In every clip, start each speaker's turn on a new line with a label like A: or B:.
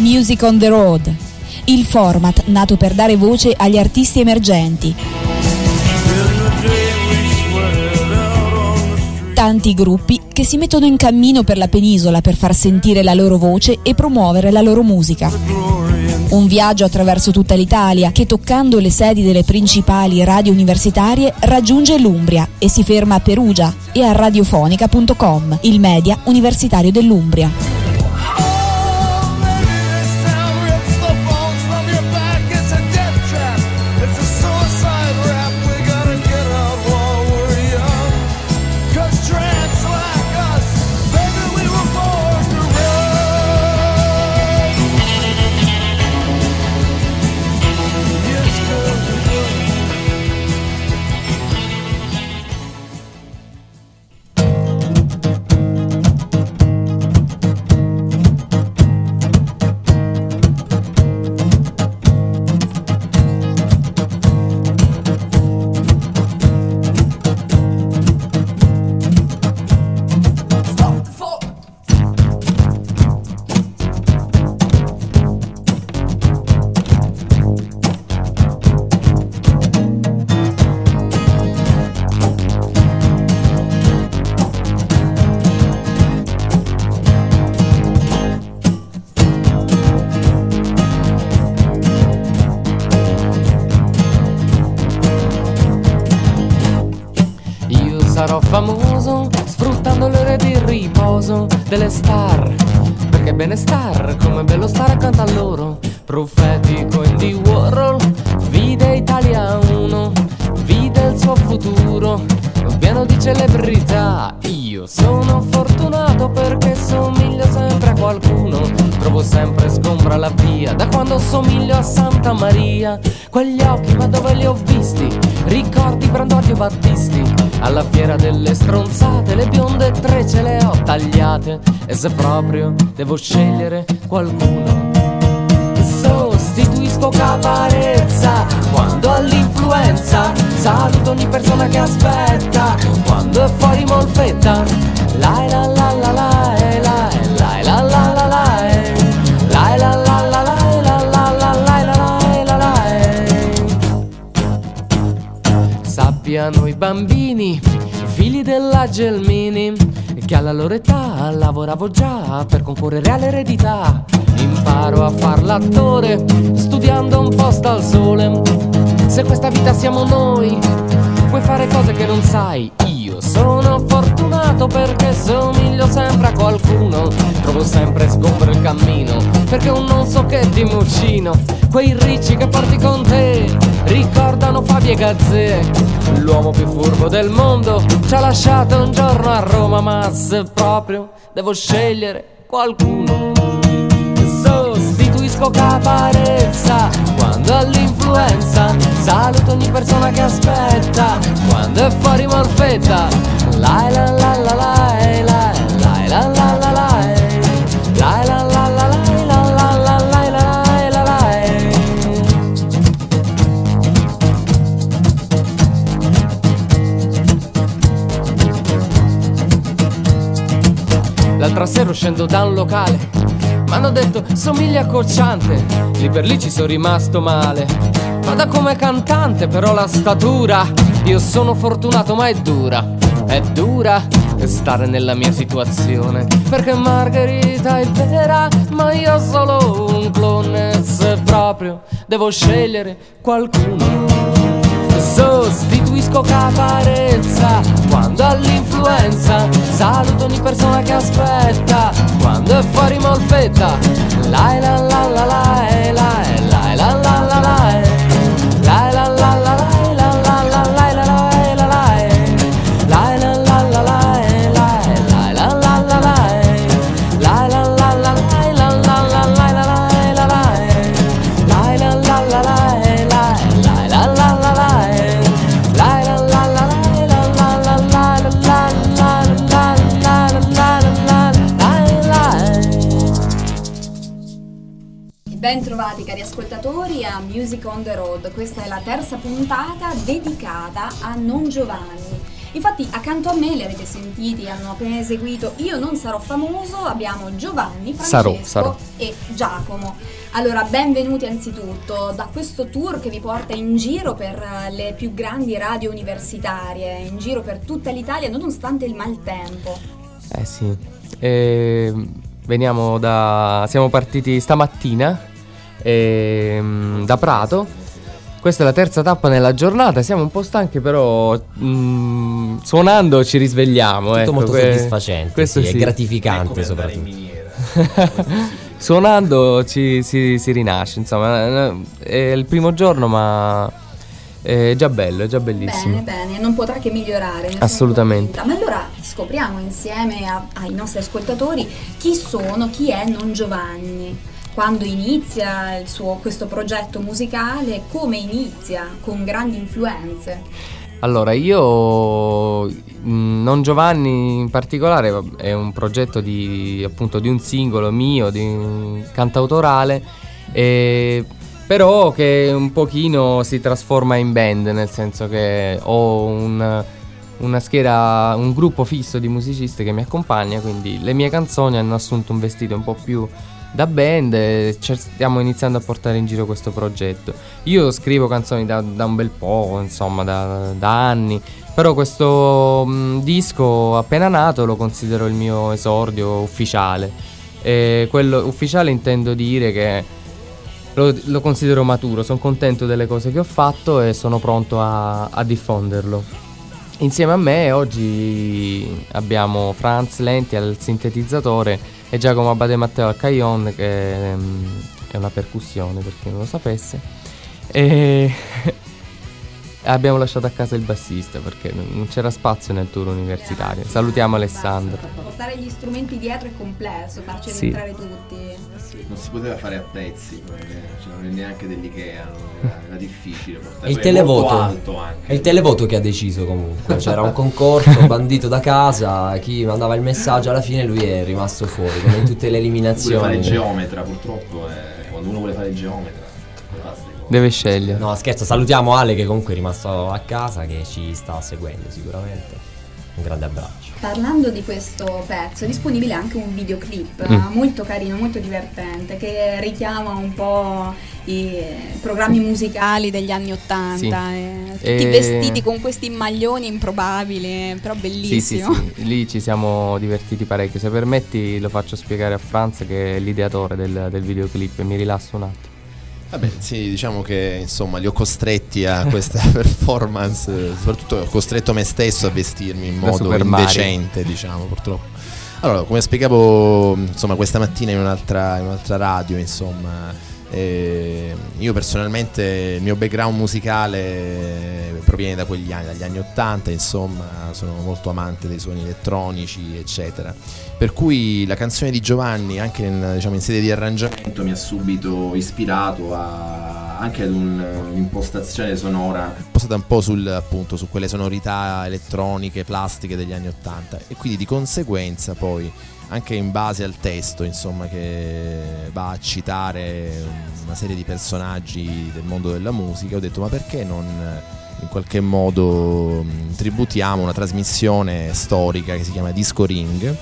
A: Music on the Road, il format nato per dare voce agli artisti emergenti. Tanti gruppi che si mettono in cammino per la penisola per far sentire la loro voce e promuovere la loro musica. Un viaggio attraverso tutta l'Italia che, toccando le sedi delle principali radio universitarie, raggiunge l'Umbria e si ferma a Perugia e a radiofonica.com, il media universitario dell'Umbria.
B: Sarò famoso sfruttando le ore di riposo delle star, perché bene star, come bello stare accanto a loro. Profetico Andy Warhol vide Italia 1, vide il suo futuro pieno di celebrità. Io sono fortunato perché somiglio sempre a qualcuno, trovo sempre sgombra la via da quando somiglio a Santa Maria. Quegli occhi, ma dove li ho visti? Ricordi Brandordio Battisti, alla fiera delle stronzate, le bionde trecce le ho tagliate. E se proprio devo scegliere qualcuno, sostituisco Caparezza quando ho l'influenza, saluto ogni persona che aspetta quando è fuori Molfetta. La la la la la la la la la la la la la la sappiano i bambini, figli della Gelmini, che alla loro età lavoravo già per concorrere all'eredità. Imparo a far l'attore studiando un posto al sole. Se questa vita siamo noi, puoi fare cose che non sai. Io sono fortunato perché somiglio sempre a qualcuno, trovo sempre sgombro il cammino perché un non so che di Muccino. Quei ricci che porti con te ricordano Fabio e Gazzè, l'uomo più furbo del mondo ci ha lasciato un giorno a Roma. Ma se proprio devo scegliere qualcuno, sostituisco Caparezza quando ho l'influenza, saluto ogni persona che aspetta quando è fuori Molfetta. La la la la la la la la la la la la la la la la. L'altra sera uscendo da un locale m'hanno detto somiglia a Cocciante, lì per lì ci sono rimasto male. Vada come cantante però la statura, io sono fortunato ma è dura stare nella mia situazione, perché Margherita è vera ma io solo un clone. Se proprio devo scegliere qualcuno, sostituisco Caparezza quando ho l'influenza, saluto ogni persona che aspetta quando è fuori Molfetta. La la la la la la la la la la la la la la la la
C: Ben trovati cari ascoltatori a Music on the Road, questa è la terza puntata dedicata a Non Giovanni. Infatti accanto a me li avete sentiti, hanno appena eseguito Io non sarò famoso, abbiamo Giovanni, Francesco
D: sarò.
C: e Giacomo. Allora, benvenuti anzitutto da questo tour che vi porta in giro per le più grandi radio universitarie, in giro per tutta l'Italia nonostante il maltempo.
D: Sì, siamo partiti stamattina da Prato. Questa è la terza tappa nella giornata, siamo un po' stanchi, però suonando ci risvegliamo.
E: Tutto molto soddisfacente,
D: questo
E: è gratificante soprattutto.
D: Suonando si rinasce, insomma, è il primo giorno, ma è già bello, è già bellissimo.
C: Bene, non potrà che migliorare.
D: Assolutamente.
C: Ma allora scopriamo insieme ai nostri ascoltatori chi è Non Giovanni. Quando inizia questo progetto musicale, come inizia, con grandi influenze?
D: Allora, io Non Giovanni in particolare è un progetto appunto di un singolo mio, di un cantautorale, però che un pochino si trasforma in band, nel senso che ho una schiera, un gruppo fisso di musicisti che mi accompagna, quindi le mie canzoni hanno assunto un vestito un po' più da band e stiamo iniziando a portare in giro questo progetto. Io scrivo canzoni da un bel po', insomma, da anni, però questo disco appena nato lo considero il mio esordio ufficiale. E quello ufficiale intendo dire che lo considero maturo, sono contento delle cose che ho fatto e sono pronto a diffonderlo. Insieme a me oggi abbiamo Franz Lenti al sintetizzatore e Giacomo Abate Matteo al cajon, che è una percussione per chi non lo sapesse, e abbiamo lasciato a casa il bassista perché non c'era spazio nel tour universitario. Salutiamo Alessandro.
C: Portare gli strumenti dietro è complesso, farceli entrare tutti.
F: Non si poteva fare a pezzi, non è neanche dell'Ikea, era difficile portare.
E: E il televoto,
F: alto anche.
E: è il televoto che ha deciso comunque, c'era un concorso bandito da casa, chi mandava il messaggio alla fine lui è rimasto fuori, come in tutte le eliminazioni.
F: Vuole fare geometra, purtroppo quando uno vuole fare geometra
D: deve scegliere.
E: No, scherzo, salutiamo Ale che comunque è rimasto a casa, che ci sta seguendo sicuramente. Un grande abbraccio.
C: Parlando di questo pezzo, è disponibile anche un videoclip molto carino, molto divertente, che richiama un po' i programmi musicali degli anni '80. Tutti vestiti con questi maglioni improbabili, però bellissimo.
D: Sì, lì ci siamo divertiti parecchio. Se permetti lo faccio spiegare a Franz, che è l'ideatore del videoclip, e mi rilasso un attimo.
F: Vabbè, sì, diciamo che insomma li ho costretti a questa performance, soprattutto ho costretto me stesso a vestirmi in modo indecente, diciamo, purtroppo. Allora, come spiegavo, insomma, questa mattina in un'altra radio, insomma, io personalmente il mio background musicale proviene da quegli anni, dagli anni '80, insomma, sono molto amante dei suoni elettronici, eccetera. Per cui la canzone di Giovanni, anche in sede di arrangiamento, mi ha subito ispirato anche ad un'impostazione sonora postata un po' su quelle sonorità elettroniche, plastiche degli anni '80, e quindi di conseguenza poi anche in base al testo, insomma, che va a citare una serie di personaggi del mondo della musica, ho detto: ma perché non in qualche modo tributiamo una trasmissione storica che si chiama Disco Ring,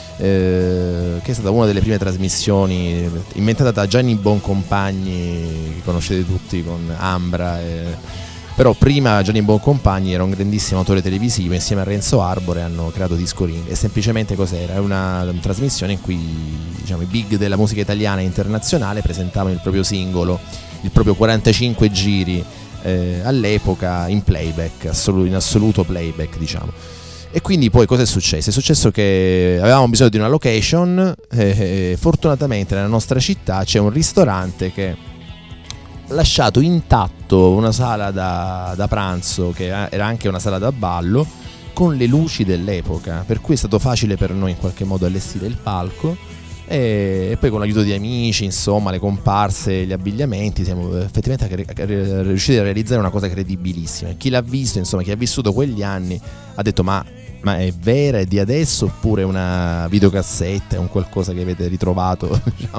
F: che è stata una delle prime trasmissioni inventata da Gianni Boncompagni, che conoscete tutti con Ambra, però prima Gianni Boncompagni era un grandissimo autore televisivo, insieme a Renzo Arbore hanno creato Disco Ring. E semplicemente cos'era? Era una trasmissione in cui, diciamo, i big della musica italiana e internazionale presentavano il proprio singolo, il proprio 45 giri, all'epoca in playback, in assoluto playback, diciamo. E quindi poi cosa è successo? È successo che avevamo bisogno di una location, fortunatamente nella nostra città c'è un ristorante che ha lasciato intatto una sala da pranzo, che era anche una sala da ballo, con le luci dell'epoca, per cui è stato facile per noi in qualche modo allestire il palco, e poi con l'aiuto di amici, insomma, le comparse, gli abbigliamenti, siamo effettivamente riusciti a realizzare una cosa credibilissima. Chi l'ha visto, insomma, chi ha vissuto quegli anni ha detto: ma è vera, è di adesso, oppure una videocassetta, è un qualcosa che avete ritrovato, diciamo.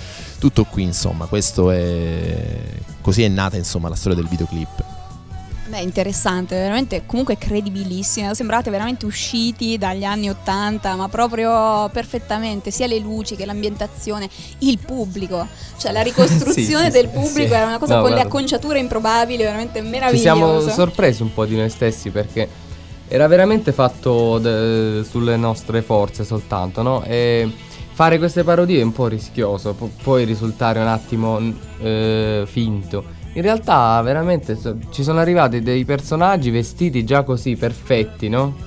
F: Tutto qui, insomma, così è nata, insomma, la storia del videoclip.
C: Beh, interessante, veramente, comunque credibilissima. Sembrate veramente usciti dagli anni '80, ma proprio perfettamente, sia le luci che l'ambientazione, il pubblico, cioè la ricostruzione del pubblico era una cosa con le acconciature improbabili, veramente meravigliosa.
D: Ci siamo sorpresi un po' di noi stessi, perché era veramente fatto sulle nostre forze soltanto, no? E fare queste parodie è un po' rischioso, può poi risultare un attimo finto. In realtà veramente ci sono arrivati dei personaggi vestiti già così perfetti, no?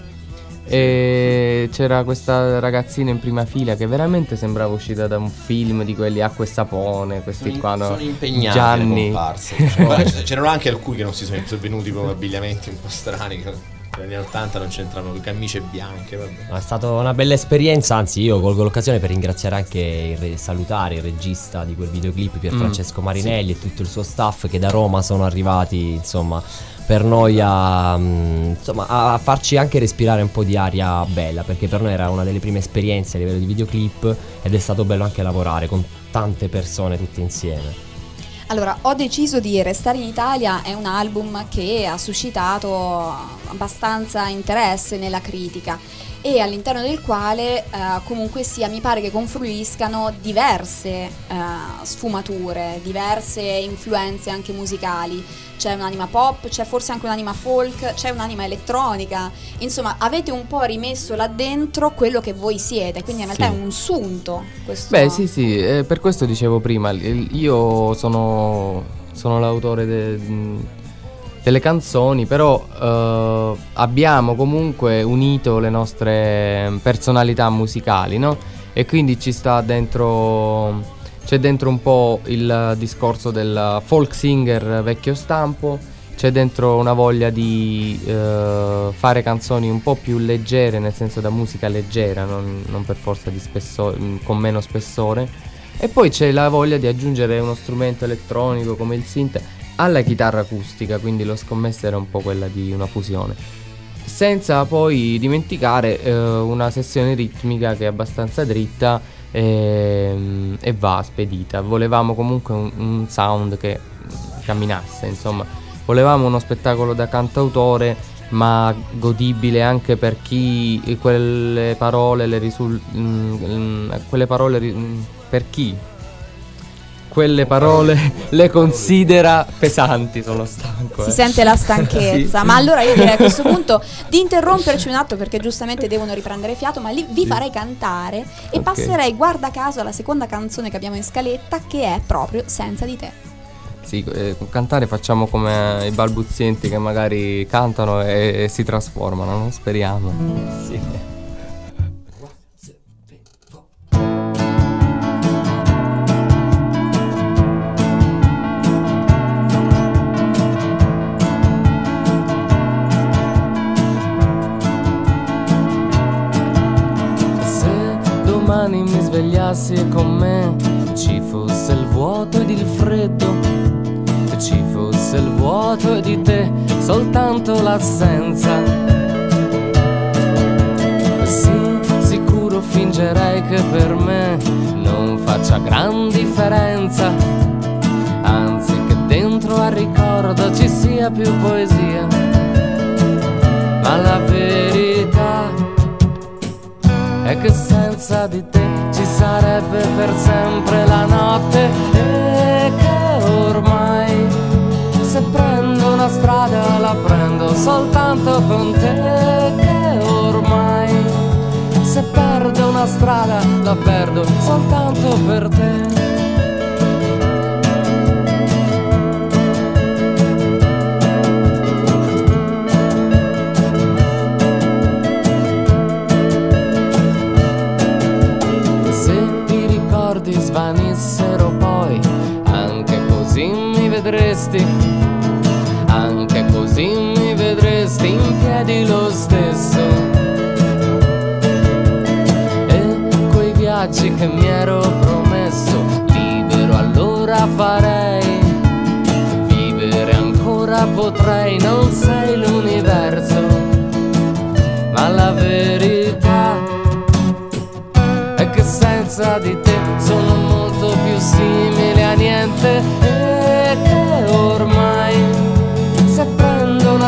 D: E c'era questa ragazzina in prima fila che veramente sembrava uscita da un film di quelli Acqua e Sapone, questi qua, no?
F: Sono impegnati
D: Gianni.
F: le comparse, diciamo. C'erano anche alcuni che non si sono venuti con abbigliamenti un po' strani, negli anni 80 non c'entravano le camicie bianche, vabbè.
E: È stata una bella esperienza, anzi io colgo l'occasione per ringraziare anche salutare il regista di quel videoclip, Pierfrancesco Marinelli, e tutto il suo staff che da Roma sono arrivati, insomma, per noi a farci anche respirare un po' di aria bella, perché per noi era una delle prime esperienze a livello di videoclip ed è stato bello anche lavorare con tante persone tutte insieme.
C: Allora, Ho deciso di restare in Italia è un album che ha suscitato abbastanza interesse nella critica e all'interno del quale comunque sia mi pare che confluiscano diverse sfumature, diverse influenze anche musicali. C'è un'anima pop, c'è forse anche un'anima folk, c'è un'anima elettronica, insomma avete un po' rimesso là dentro quello che voi siete, quindi in realtà è un sunto questo.
D: Beh sì, per questo dicevo prima, io sono l'autore delle canzoni, però abbiamo comunque unito le nostre personalità musicali, no? E quindi ci sta dentro... C'è dentro un po' il discorso del folk singer vecchio stampo, c'è dentro una voglia di fare canzoni un po' più leggere, nel senso da musica leggera, non per forza di spessore, con meno spessore. E poi c'è la voglia di aggiungere uno strumento elettronico come il synth alla chitarra acustica, quindi lo scommesso era un po' quella di una fusione. Senza poi dimenticare una sessione ritmica che è abbastanza dritta e va spedita. Volevamo comunque un sound che camminasse, insomma volevamo uno spettacolo da cantautore ma godibile anche per chi quelle parole le considera pesanti. Sono stanco.
C: Si sente la stanchezza. Sì. Ma allora io direi a questo punto di interromperci un attimo, perché giustamente devono riprendere fiato, ma lì vi farei cantare e passerei guarda caso alla seconda canzone che abbiamo in scaletta, che è proprio Senza di te.
D: Sì, cantare facciamo come i balbuzienti che magari cantano e si trasformano, no? Speriamo. Sì.
B: Domani mi svegliassi e con me ci fosse il vuoto ed il freddo, ci fosse il vuoto e di te soltanto l'assenza. Sì, sicuro fingerei che per me non faccia gran differenza, anzi che dentro al ricordo ci sia più poesia, ma la verità è che senza di te ci sarebbe per sempre la notte, e che ormai se prendo una strada la prendo soltanto con te, che ormai se perdo una strada la perdo soltanto per te. Svanissero poi, anche così mi vedresti, anche così mi vedresti in piedi lo stesso. E quei viaggi che mi ero promesso, libero allora farei, vivere ancora potrei, non sei l'universo, ma la verità è che senza di te sono molto più simile a niente, e che ormai se prendo una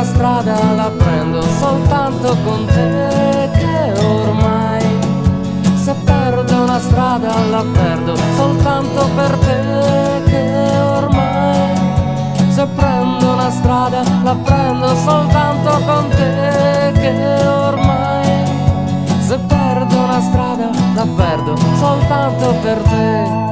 B: con te, che ormai se perdo una strada la perdo soltanto per te, che ormai se prendo una strada la prendo soltanto con te, che ormai se perdo una strada la perdo soltanto per te.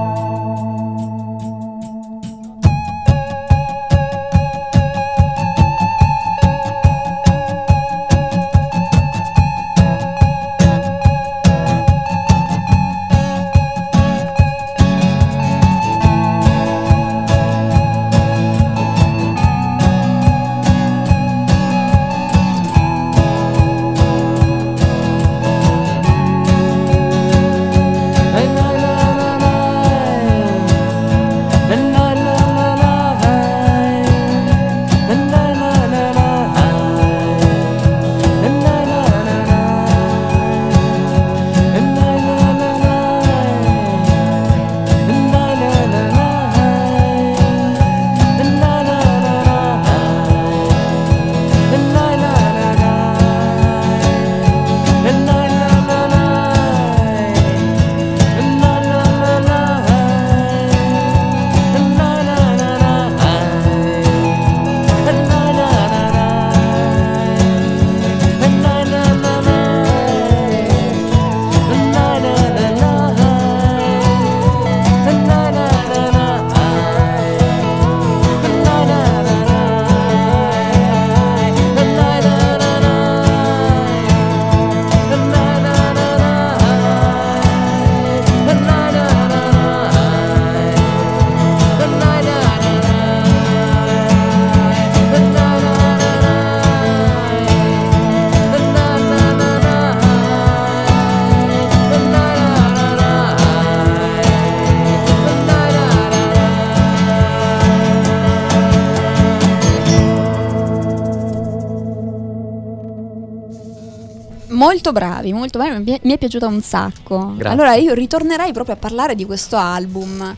C: Molto bravi, mi è piaciuta un sacco.
D: Grazie.
C: Allora io ritornerei proprio a parlare di questo album.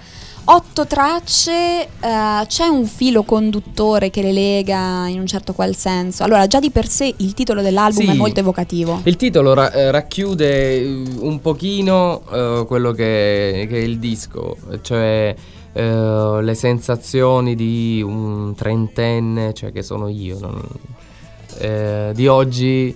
C: 8 tracce, c'è un filo conduttore che le lega in un certo qual senso. Allora già di per sé il titolo dell'album
D: Sì,
C: è molto evocativo.
D: Il titolo racchiude un pochino quello che è il disco, cioè le sensazioni di un trentenne, cioè che sono io, di oggi,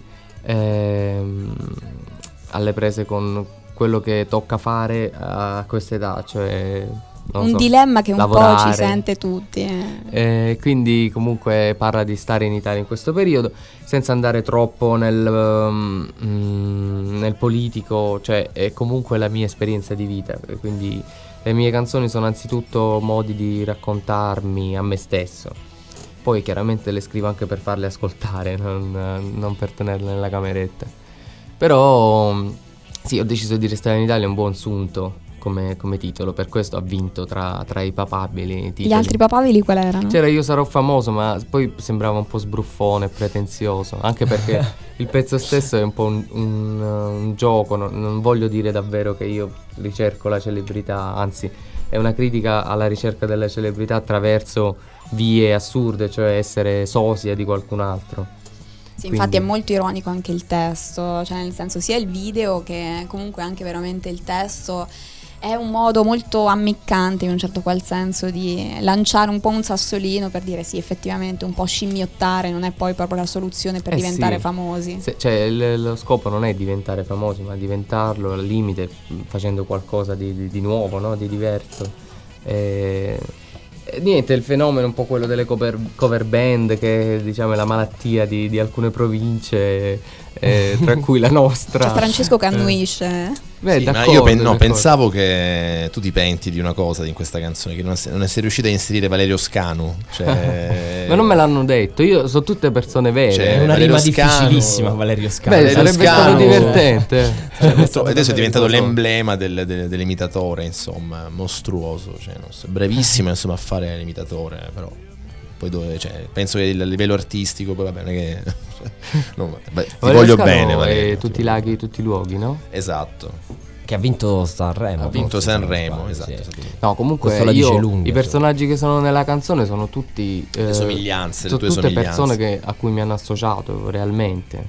D: alle prese con quello che tocca fare a questa età, cioè
C: dilemma che un
D: lavorare.
C: po' ci sente tutti.
D: Quindi comunque parla di stare in Italia in questo periodo, senza andare troppo nel politico, cioè è comunque la mia esperienza di vita, quindi le mie canzoni sono anzitutto modi di raccontarmi a me stesso. Poi chiaramente le scrivo anche per farle ascoltare, non per tenerle nella cameretta. Però sì, ho deciso di restare in Italia, un buon sunto come titolo, per questo ha vinto tra i papabili titoli.
C: Gli altri papabili qual erano?
D: C'era Io sarò famoso, ma poi sembrava un po' sbruffone, pretenzioso, anche perché il pezzo stesso è un po' un gioco, non voglio dire davvero che io ricerco la celebrità, anzi è una critica alla ricerca della celebrità attraverso vie assurde, cioè essere sosia di qualcun altro.
C: Sì, infatti è molto ironico anche il testo, cioè nel senso sia il video che comunque anche veramente il testo è un modo molto ammiccante in un certo qual senso di lanciare un po' un sassolino per dire sì, effettivamente un po' scimmiottare non è poi proprio la soluzione per diventare famosi.
D: Cioè lo scopo non è diventare famosi, ma diventarlo al limite facendo qualcosa di nuovo, no? Di diverso. Niente, il fenomeno è un po' quello delle cover band, che diciamo è la malattia di alcune province, tra cui la nostra.
C: Cioè Francesco che annuisce.
F: Beh, sì, ma io pensavo che tu ti penti di una cosa in questa canzone, che non sei riuscito a inserire Valerio Scanu, cioè...
D: Ma non me l'hanno detto, io so tutte persone vere.
E: Cioè, una
F: Valerio
E: rima
F: Scanu,
E: difficilissima, Valerio Scanu.
D: Beh, sarebbe stato divertente.
F: Adesso è diventato l'emblema dell'imitatore, insomma, mostruoso, cioè, non so, brevissimo insomma a fare l'imitatore, però poi penso che il livello artistico poi va bene che ti voglio bene, Valerio,
D: tutti i laghi, tutti i luoghi, no?
F: Esatto.
E: Che ha vinto Sanremo.
F: Ha vinto Sanremo, esatto.
D: No, comunque i personaggi che sono nella canzone sono tutti
F: le somiglianze,
D: sono
F: le tue
D: tutte
F: somiglianze.
D: persone a cui mi hanno associato realmente.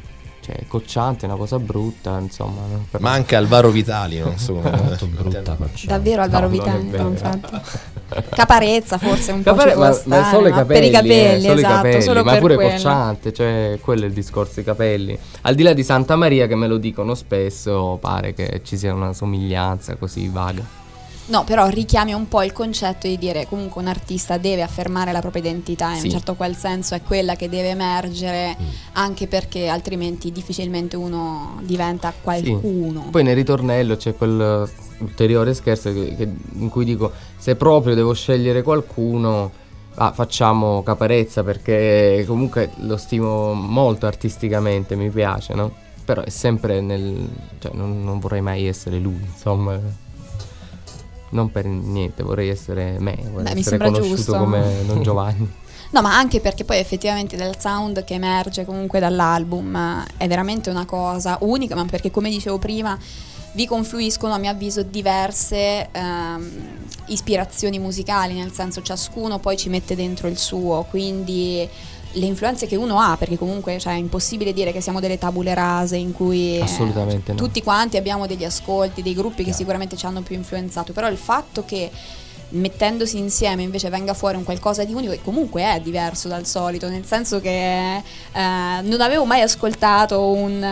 D: cioè cocciante è una cosa brutta, insomma.
F: Manca Alvaro Vitali, non so come
E: molto brutta cocciante.
C: Davvero Alvaro Vitali, infatti. Caparezza forse un po' ci può
D: ma
C: stare,
D: solo i capelli,
C: per i capelli,
D: solo
C: esatto,
D: i capelli,
C: solo
D: ma
C: per
D: pure
C: quello.
D: cocciante, cioè quello è il discorso, i capelli. Al di là di Santa Maria, che me lo dicono spesso, pare che ci sia una somiglianza così vaga.
C: No, però richiami un po' il concetto di dire comunque un artista deve affermare la propria identità, in un certo qual senso è quella che deve emergere, anche perché altrimenti difficilmente uno diventa qualcuno.
D: Sì. Poi nel ritornello c'è quel ulteriore scherzo in cui dico, se proprio devo scegliere qualcuno, facciamo Caparezza, perché comunque lo stimo molto artisticamente, mi piace, no? Però è sempre cioè non vorrei mai essere lui, insomma. Non per niente, vorrei essere vorrei essere conosciuto giusto. Come Don Giovanni.
C: No, ma anche perché poi effettivamente del sound che emerge comunque dall'album è veramente una cosa unica, ma perché come dicevo prima vi confluiscono a mio avviso diverse ispirazioni musicali, nel senso ciascuno poi ci mette dentro il suo, quindi le influenze che uno ha, perché comunque è impossibile dire che siamo delle tabule rase in cui
D: assolutamente no.
C: Tutti quanti abbiamo degli ascolti, dei gruppi che sicuramente ci hanno più influenzato, però il fatto che mettendosi insieme invece venga fuori un qualcosa di unico che comunque è diverso dal solito, nel senso che non avevo mai ascoltato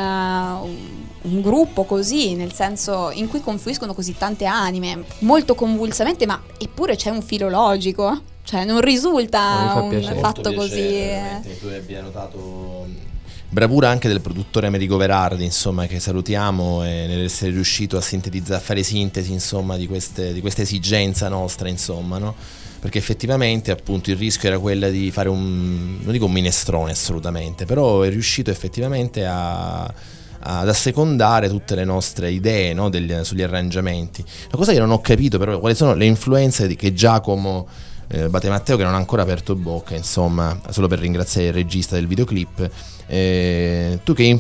C: un gruppo così, nel senso in cui confluiscono così tante anime molto convulsamente, ma eppure c'è un filo logico. Cioè non risulta un fatto così.
F: Tu abbia notato bravura anche del produttore Amerigo Verardi, insomma, che salutiamo, nell'essere riuscito a sintetizzare, a fare sintesi, insomma, di questa esigenza nostra, insomma, no? Perché effettivamente appunto il rischio era quella di fare non dico un minestrone assolutamente, però è riuscito effettivamente ad assecondare tutte le nostre idee, no? Sugli arrangiamenti. La cosa che non ho capito però quali sono le influenze che Giacomo Bate Matteo, che non ha ancora aperto bocca, insomma, solo per ringraziare il regista del videoclip. Tu che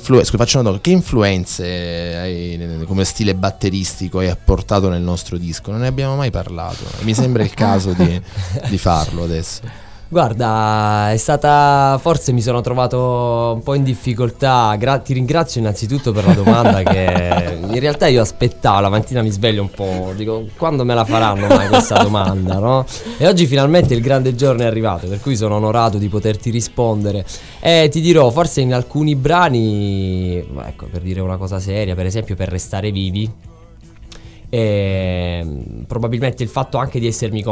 F: influenze hai, come stile batteristico hai apportato nel nostro disco? Non ne abbiamo mai parlato, mi sembra il caso di farlo adesso.
E: Guarda, è stata, forse mi sono trovato un po' in difficoltà. Ti ringrazio innanzitutto per la domanda, che in realtà io aspettavo, la mattina mi sveglio un po', dico quando me la faranno mai questa domanda, no? E oggi finalmente il grande giorno è arrivato, per cui sono onorato di poterti rispondere. E ti dirò, forse in alcuni brani, ecco, per dire una cosa seria, per esempio per Restare Vivi, probabilmente il fatto anche di esserci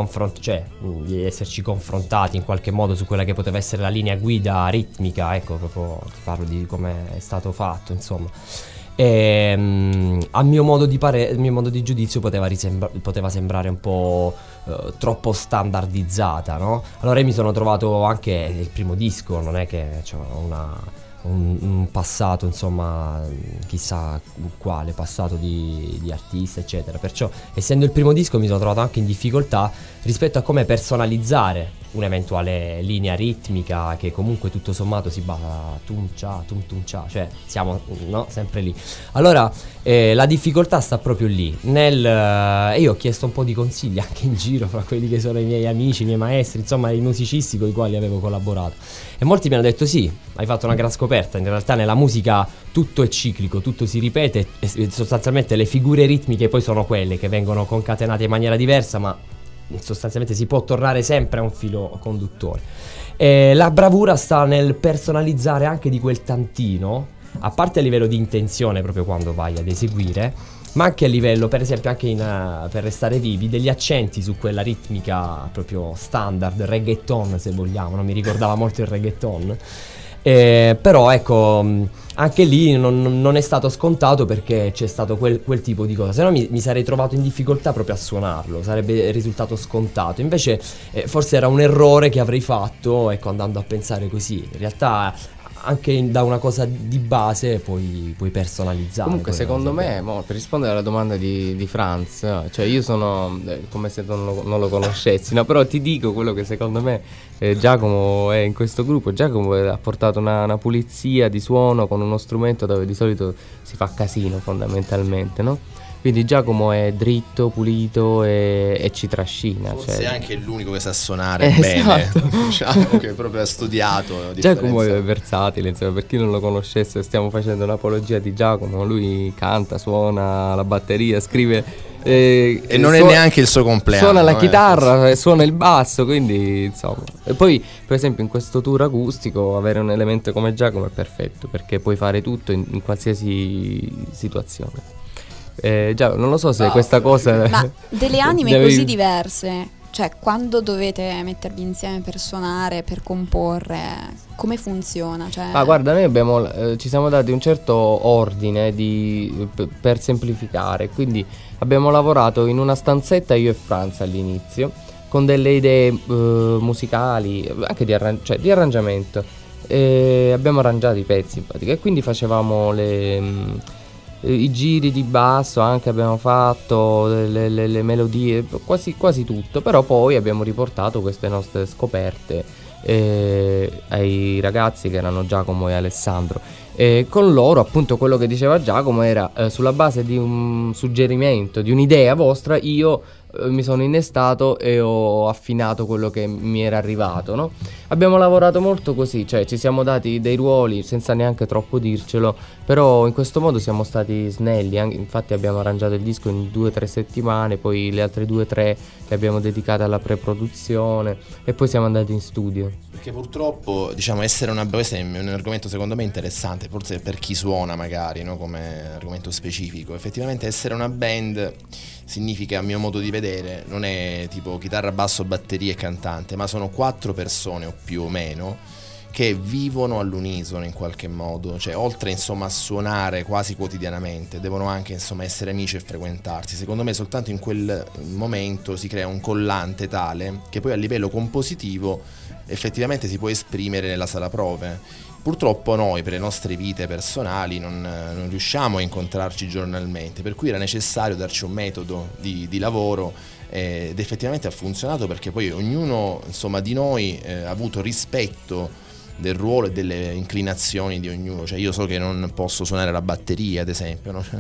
E: confrontati in qualche modo su quella che poteva essere la linea guida ritmica, ecco, proprio ti parlo di come è stato fatto, insomma. A mio modo di giudizio poteva sembrare un po' troppo standardizzata, no? Allora io mi sono trovato anche nel primo disco, non è che c'ho un passato, insomma, chissà quale passato di artista, eccetera. Perciò, essendo il primo disco, mi sono trovato anche in difficoltà rispetto a come personalizzare un'eventuale linea ritmica che comunque tutto sommato si basa tum cha, cioè siamo sempre lì. Allora la difficoltà sta proprio lì io ho chiesto un po' di consigli anche in giro fra quelli che sono i miei amici, i miei maestri, insomma i musicisti con i quali avevo collaborato, e molti mi hanno detto sì, hai fatto una gran scoperta, in realtà nella musica tutto è ciclico, tutto si ripete e sostanzialmente le figure ritmiche poi sono quelle che vengono concatenate in maniera diversa, ma sostanzialmente si può tornare sempre a un filo conduttore. La bravura sta nel personalizzare anche di quel tantino, a parte a livello di intenzione proprio quando vai ad eseguire, ma anche a livello, per esempio anche per Restare Vivi, degli accenti su quella ritmica proprio standard, reggaeton se vogliamo, non mi ricordava molto il reggaeton. Però ecco, anche lì non è stato scontato, perché c'è stato quel tipo di cosa, se no mi sarei trovato in difficoltà proprio a suonarlo, sarebbe risultato scontato. Invece forse era un errore che avrei fatto, ecco, andando a pensare così. In realtà anche da una cosa di base puoi personalizzare.
D: Comunque secondo me, per rispondere alla domanda di Franz, cioè io sono come se non lo conoscessi, no? Però ti dico quello che secondo me Giacomo è in questo gruppo. Giacomo ha portato una pulizia di suono con uno strumento dove di solito si fa casino fondamentalmente, no? Quindi Giacomo è dritto, pulito e ci trascina.
F: Forse è anche l'unico che sa suonare bene. Diciamo che proprio ha studiato.
D: Giacomo è versatile, insomma, per chi non lo conoscesse, stiamo facendo un'apologia di Giacomo. Lui canta, suona la batteria, scrive.
F: E non è neanche il suo compleanno.
D: Suona la chitarra, suona il basso, quindi insomma. E poi, per esempio, in questo tour acustico avere un elemento come Giacomo è perfetto, perché puoi fare tutto in qualsiasi situazione. Già, non lo so se questa cosa.
C: Ma delle anime così diverse, cioè quando dovete mettervi insieme per suonare, per comporre, come funziona? Cioè...
D: guarda, noi ci siamo dati un certo ordine per semplificare, quindi abbiamo lavorato in una stanzetta io e Franz all'inizio con delle idee musicali, anche di arrangiamento, e abbiamo arrangiato i pezzi in pratica, e quindi facevamo i giri di basso, anche abbiamo fatto le melodie, quasi tutto, però poi abbiamo riportato queste nostre scoperte ai ragazzi che erano Giacomo e Alessandro, e con loro appunto quello che diceva Giacomo era sulla base di un suggerimento, di un'idea vostra, io mi sono innestato e ho affinato quello che mi era arrivato, no? Abbiamo lavorato molto così, cioè ci siamo dati dei ruoli senza neanche troppo dircelo, però in questo modo siamo stati snelli, infatti abbiamo arrangiato il disco in 2 o 3 settimane, poi le altre 2 o 3 le abbiamo dedicate alla pre-produzione e poi siamo andati in studio.
F: Perché purtroppo, diciamo, essere questo è un argomento secondo me interessante, forse per chi suona magari, no? Come argomento specifico. Effettivamente essere una band significa, a mio modo di vedere, non è tipo chitarra, basso, batteria e cantante, ma sono 4 persone o più o meno che vivono all'unisono in qualche modo, cioè oltre insomma a suonare quasi quotidianamente devono anche insomma essere amici e frequentarsi. Secondo me soltanto in quel momento si crea un collante tale che poi a livello compositivo effettivamente si può esprimere nella sala prove. Purtroppo noi per le nostre vite personali non riusciamo a incontrarci giornalmente, per cui era necessario darci un metodo di lavoro ed effettivamente ha funzionato, perché poi ognuno insomma di noi ha avuto rispetto del ruolo e delle inclinazioni di ognuno. Cioè io so che non posso suonare la batteria ad esempio, no?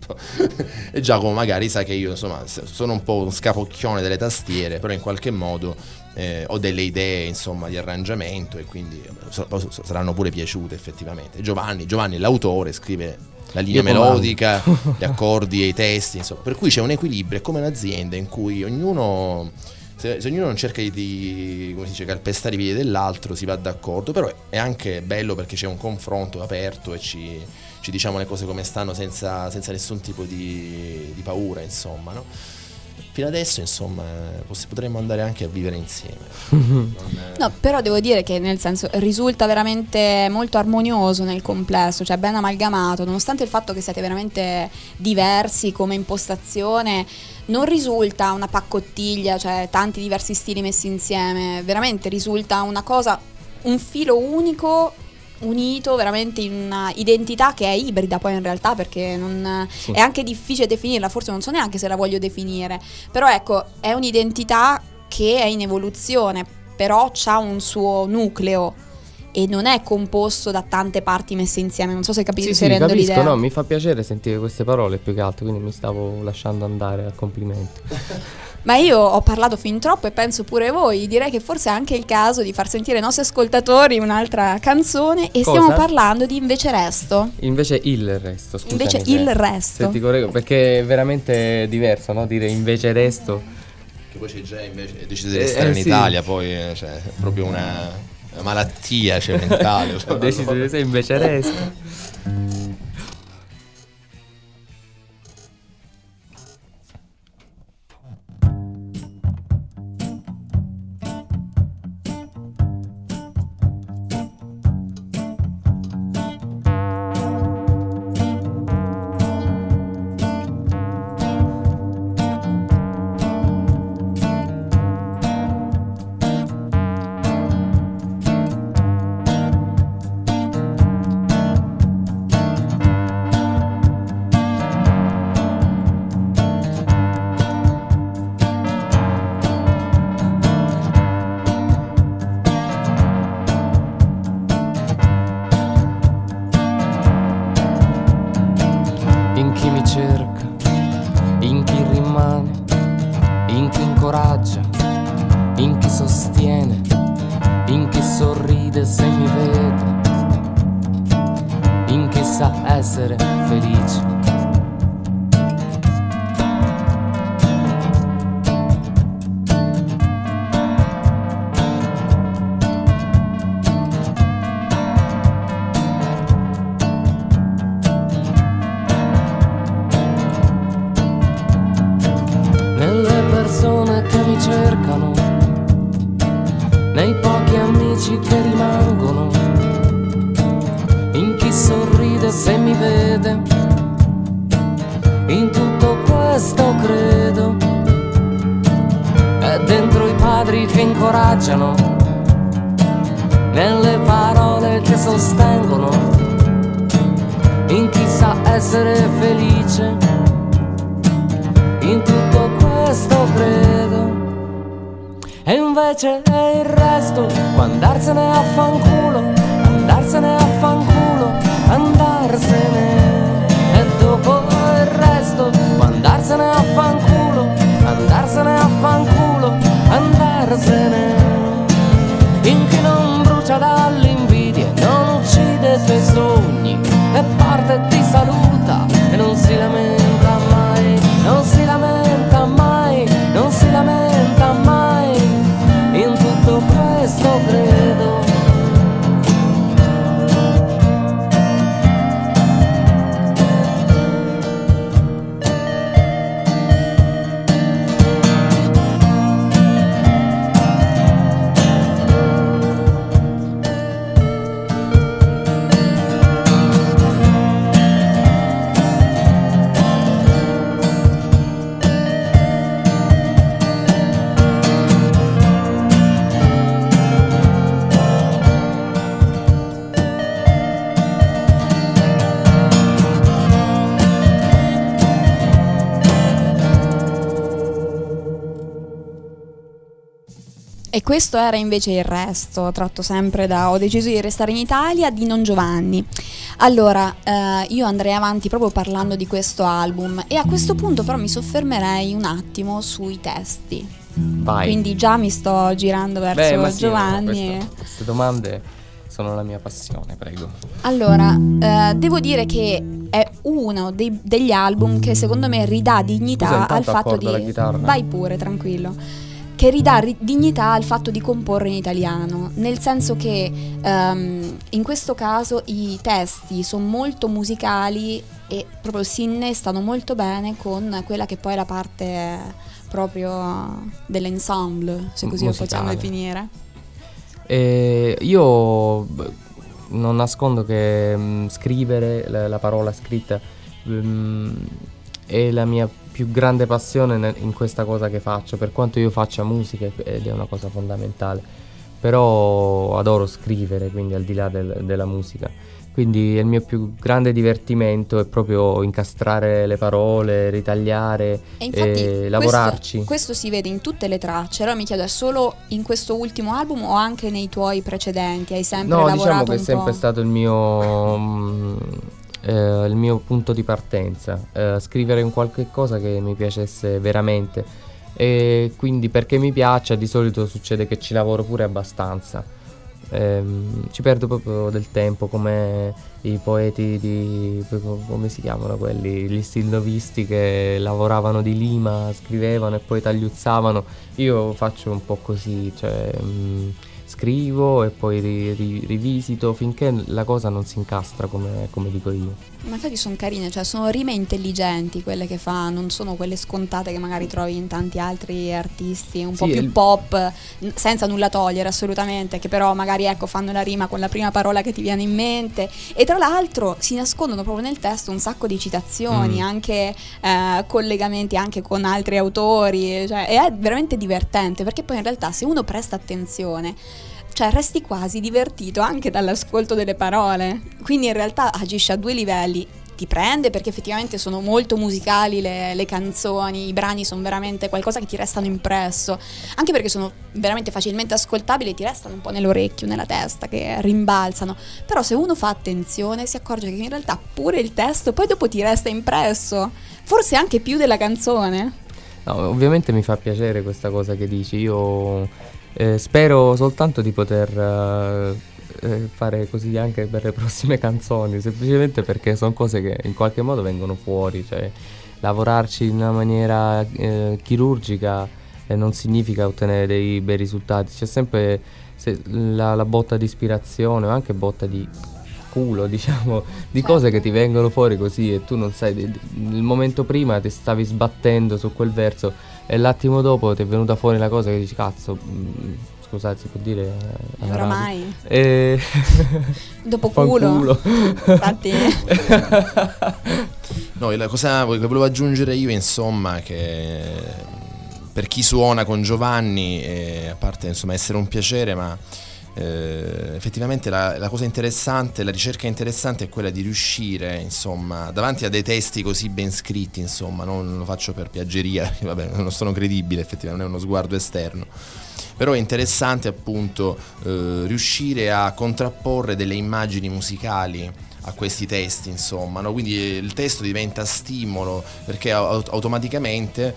F: E Giacomo magari sa che io insomma sono un po' un scapocchione delle tastiere, però in qualche modo ho delle idee insomma di arrangiamento e quindi saranno pure piaciute effettivamente. Giovanni è l'autore, scrive la linea melodica, gli accordi e i testi, insomma, per cui c'è un equilibrio, è come un'azienda in cui ognuno, se ognuno non cerca di come si dice, calpestare i piedi dell'altro, si va d'accordo, però è anche bello perché c'è un confronto aperto e ci diciamo le cose come stanno senza nessun tipo di paura, insomma, no? Fino adesso insomma potremmo andare anche a vivere insieme.
C: No, però devo dire che nel senso risulta veramente molto armonioso nel complesso, cioè ben amalgamato, nonostante il fatto che siate veramente diversi come impostazione. Non risulta una paccottiglia, cioè tanti diversi stili messi insieme, veramente risulta una cosa, un filo unico, unito veramente in una identità che è ibrida poi in realtà, perché sì, è anche difficile definirla, forse non so neanche se la voglio definire, però ecco, è un'identità che è in evoluzione, però c'ha un suo nucleo e non è composto da tante parti messe insieme. Non so se capisci, se rendo
D: capisco,
C: l'idea.
D: No, mi fa piacere sentire queste parole più che altro, quindi mi stavo lasciando andare a complimenti.
C: Ma io ho parlato fin troppo e penso pure voi. Direi che forse è anche il caso di far sentire ai nostri ascoltatori un'altra canzone. E stiamo parlando di Invece Resto.
D: Invece il resto, scusami.
C: Invece il resto.
D: Se ti correggo, perché è veramente diverso, no? Dire invece resto.
F: Che poi c'è già invece deciso di restare in Italia, poi cioè, è proprio una malattia mentale.
D: Ho deciso di restare invece resto.
B: chi incoraggia, in chi sostiene, in chi sorride se mi vede, in chi sa essere felice. Cercano, nei pochi amici che rimangono, in chi sorride se mi vede, in tutto questo credo, è dentro i padri che incoraggiano, nelle parole che sostengono, in chi sa essere felice, in tutto questo credo. E invece è il resto, andarsene a fanculo, andarsene a fanculo, andarsene. E dopo il resto, andarsene a fanculo, andarsene a fanculo, andarsene. In chi non brucia dall'invidia, non uccide i tuoi sogni, e parte e ti saluta e non si lamenta mai, non si lamenta mai, non si lamenta mai. In tutto questo credo.
A: E questo era invece il resto, tratto sempre da Ho deciso di restare in Italia di Non Giovanni. Allora, io andrei avanti proprio parlando di questo album e a questo punto però mi soffermerei un attimo sui testi.
D: Vai.
A: Quindi già mi sto girando verso
D: sì,
A: Giovanni.
D: No, queste domande sono la mia passione, prego.
A: Allora, devo dire che è uno degli album che secondo me ridà dignità al fatto di...
D: la chitarra.
A: Vai pure, tranquillo. Che ridà dignità al fatto di comporre in italiano, nel senso che in questo caso i testi sono molto musicali e proprio si innestano molto bene con quella che poi è la parte proprio dell'ensemble, se così lo possiamo definire.
D: Io non nascondo che scrivere la parola scritta è la mia più grande passione in questa cosa che faccio, per quanto io faccia musica ed è una cosa fondamentale, però adoro scrivere, quindi al di là della musica, quindi il mio più grande divertimento è proprio incastrare le parole, ritagliare e lavorarci.
A: Questo si vede in tutte le tracce. Allora mi chiedo, è solo in questo ultimo album o anche nei tuoi precedenti? Hai sempre lavorato
D: diciamo che
A: un
D: è sempre stato il mio punto di partenza, scrivere un qualche cosa che mi piacesse veramente, e quindi perché mi piaccia di solito succede che ci lavoro pure abbastanza, ci perdo proprio del tempo, come i poeti come si chiamano quelli, gli stilnovisti che lavoravano di lima, scrivevano e poi tagliuzzavano. Io faccio un po' così, cioè scrivo e poi rivisito finché la cosa non si incastra come dico io.
A: Ma infatti sono carine, cioè sono rime intelligenti quelle che fa, non sono quelle scontate che magari trovi in tanti altri artisti un po' più pop, senza nulla togliere assolutamente, che però magari fanno la rima con la prima parola che ti viene in mente, e tra l'altro si nascondono proprio nel testo un sacco di citazioni, anche collegamenti anche con altri autori, cioè è veramente divertente, perché poi in realtà se uno presta attenzione, cioè resti quasi divertito anche dall'ascolto delle parole, quindi in realtà agisce a due livelli. Ti prende perché effettivamente sono molto musicali le canzoni, i brani sono veramente qualcosa che ti restano impresso, anche perché sono veramente facilmente ascoltabili, ti restano un po' nell'orecchio, nella testa, che rimbalzano. Però se uno fa attenzione si accorge che in realtà pure il testo poi dopo ti resta impresso, forse anche più della canzone.
D: No, ovviamente mi fa piacere questa cosa che dici. Io spero soltanto di poter fare così anche per le prossime canzoni, semplicemente perché sono cose che in qualche modo vengono fuori, cioè lavorarci in una maniera chirurgica non significa ottenere dei bei risultati. C'è sempre la botta di ispirazione o anche botta di culo, diciamo, di cose che ti vengono fuori così e tu non sai, il momento prima ti stavi sbattendo su quel verso e l'attimo dopo ti è venuta fuori la cosa che dici cazzo, scusate, si può dire
C: oramai dopo
D: culo.
C: Infatti
F: no, la cosa che volevo aggiungere io, insomma, che per chi suona con Giovanni, a parte insomma essere un piacere, ma effettivamente la cosa interessante, la ricerca interessante è quella di riuscire, insomma, davanti a dei testi così ben scritti, insomma, non lo faccio per piaggeria, vabbè, non sono credibile, effettivamente non è uno sguardo esterno, però è interessante appunto riuscire a contrapporre delle immagini musicali a questi testi, insomma, no? Quindi il testo diventa stimolo perché automaticamente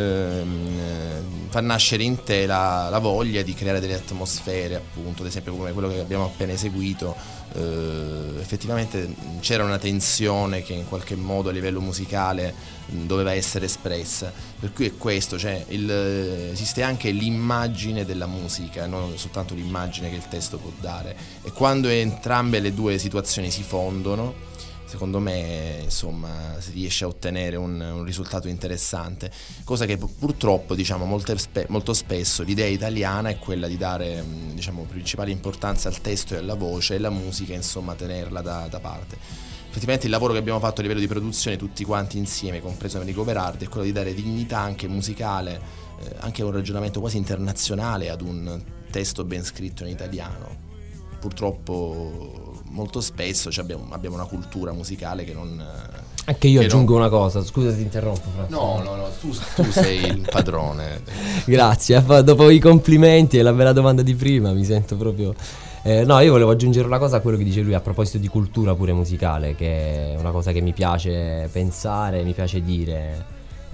F: fa nascere in te la voglia di creare delle atmosfere, appunto, ad esempio come quello che abbiamo appena eseguito. Effettivamente c'era una tensione che in qualche modo a livello musicale doveva essere espressa, per cui è questo, cioè esiste anche l'immagine della musica, non soltanto l'immagine che il testo può dare, e quando entrambe le due situazioni si fondono, secondo me, insomma, si riesce a ottenere un risultato interessante, cosa che purtroppo, diciamo, molto spesso l'idea italiana è quella di dare, diciamo, principale importanza al testo e alla voce, e la musica, insomma, tenerla da parte. Effettivamente il lavoro che abbiamo fatto a livello di produzione tutti quanti insieme, compreso Enrico Berardi, è quello di dare dignità anche musicale, anche a un ragionamento quasi internazionale ad un testo ben scritto in italiano. Purtroppo molto spesso abbiamo una cultura musicale che non...
E: Anche io aggiungo una cosa, scusa ti interrompo Franco.
F: No, tu sei il padrone.
E: Grazie, dopo i complimenti e la bella domanda di prima mi sento proprio... no, io volevo aggiungere una cosa a quello che dice lui a proposito di cultura pure musicale, che è una cosa che mi piace pensare, mi piace dire,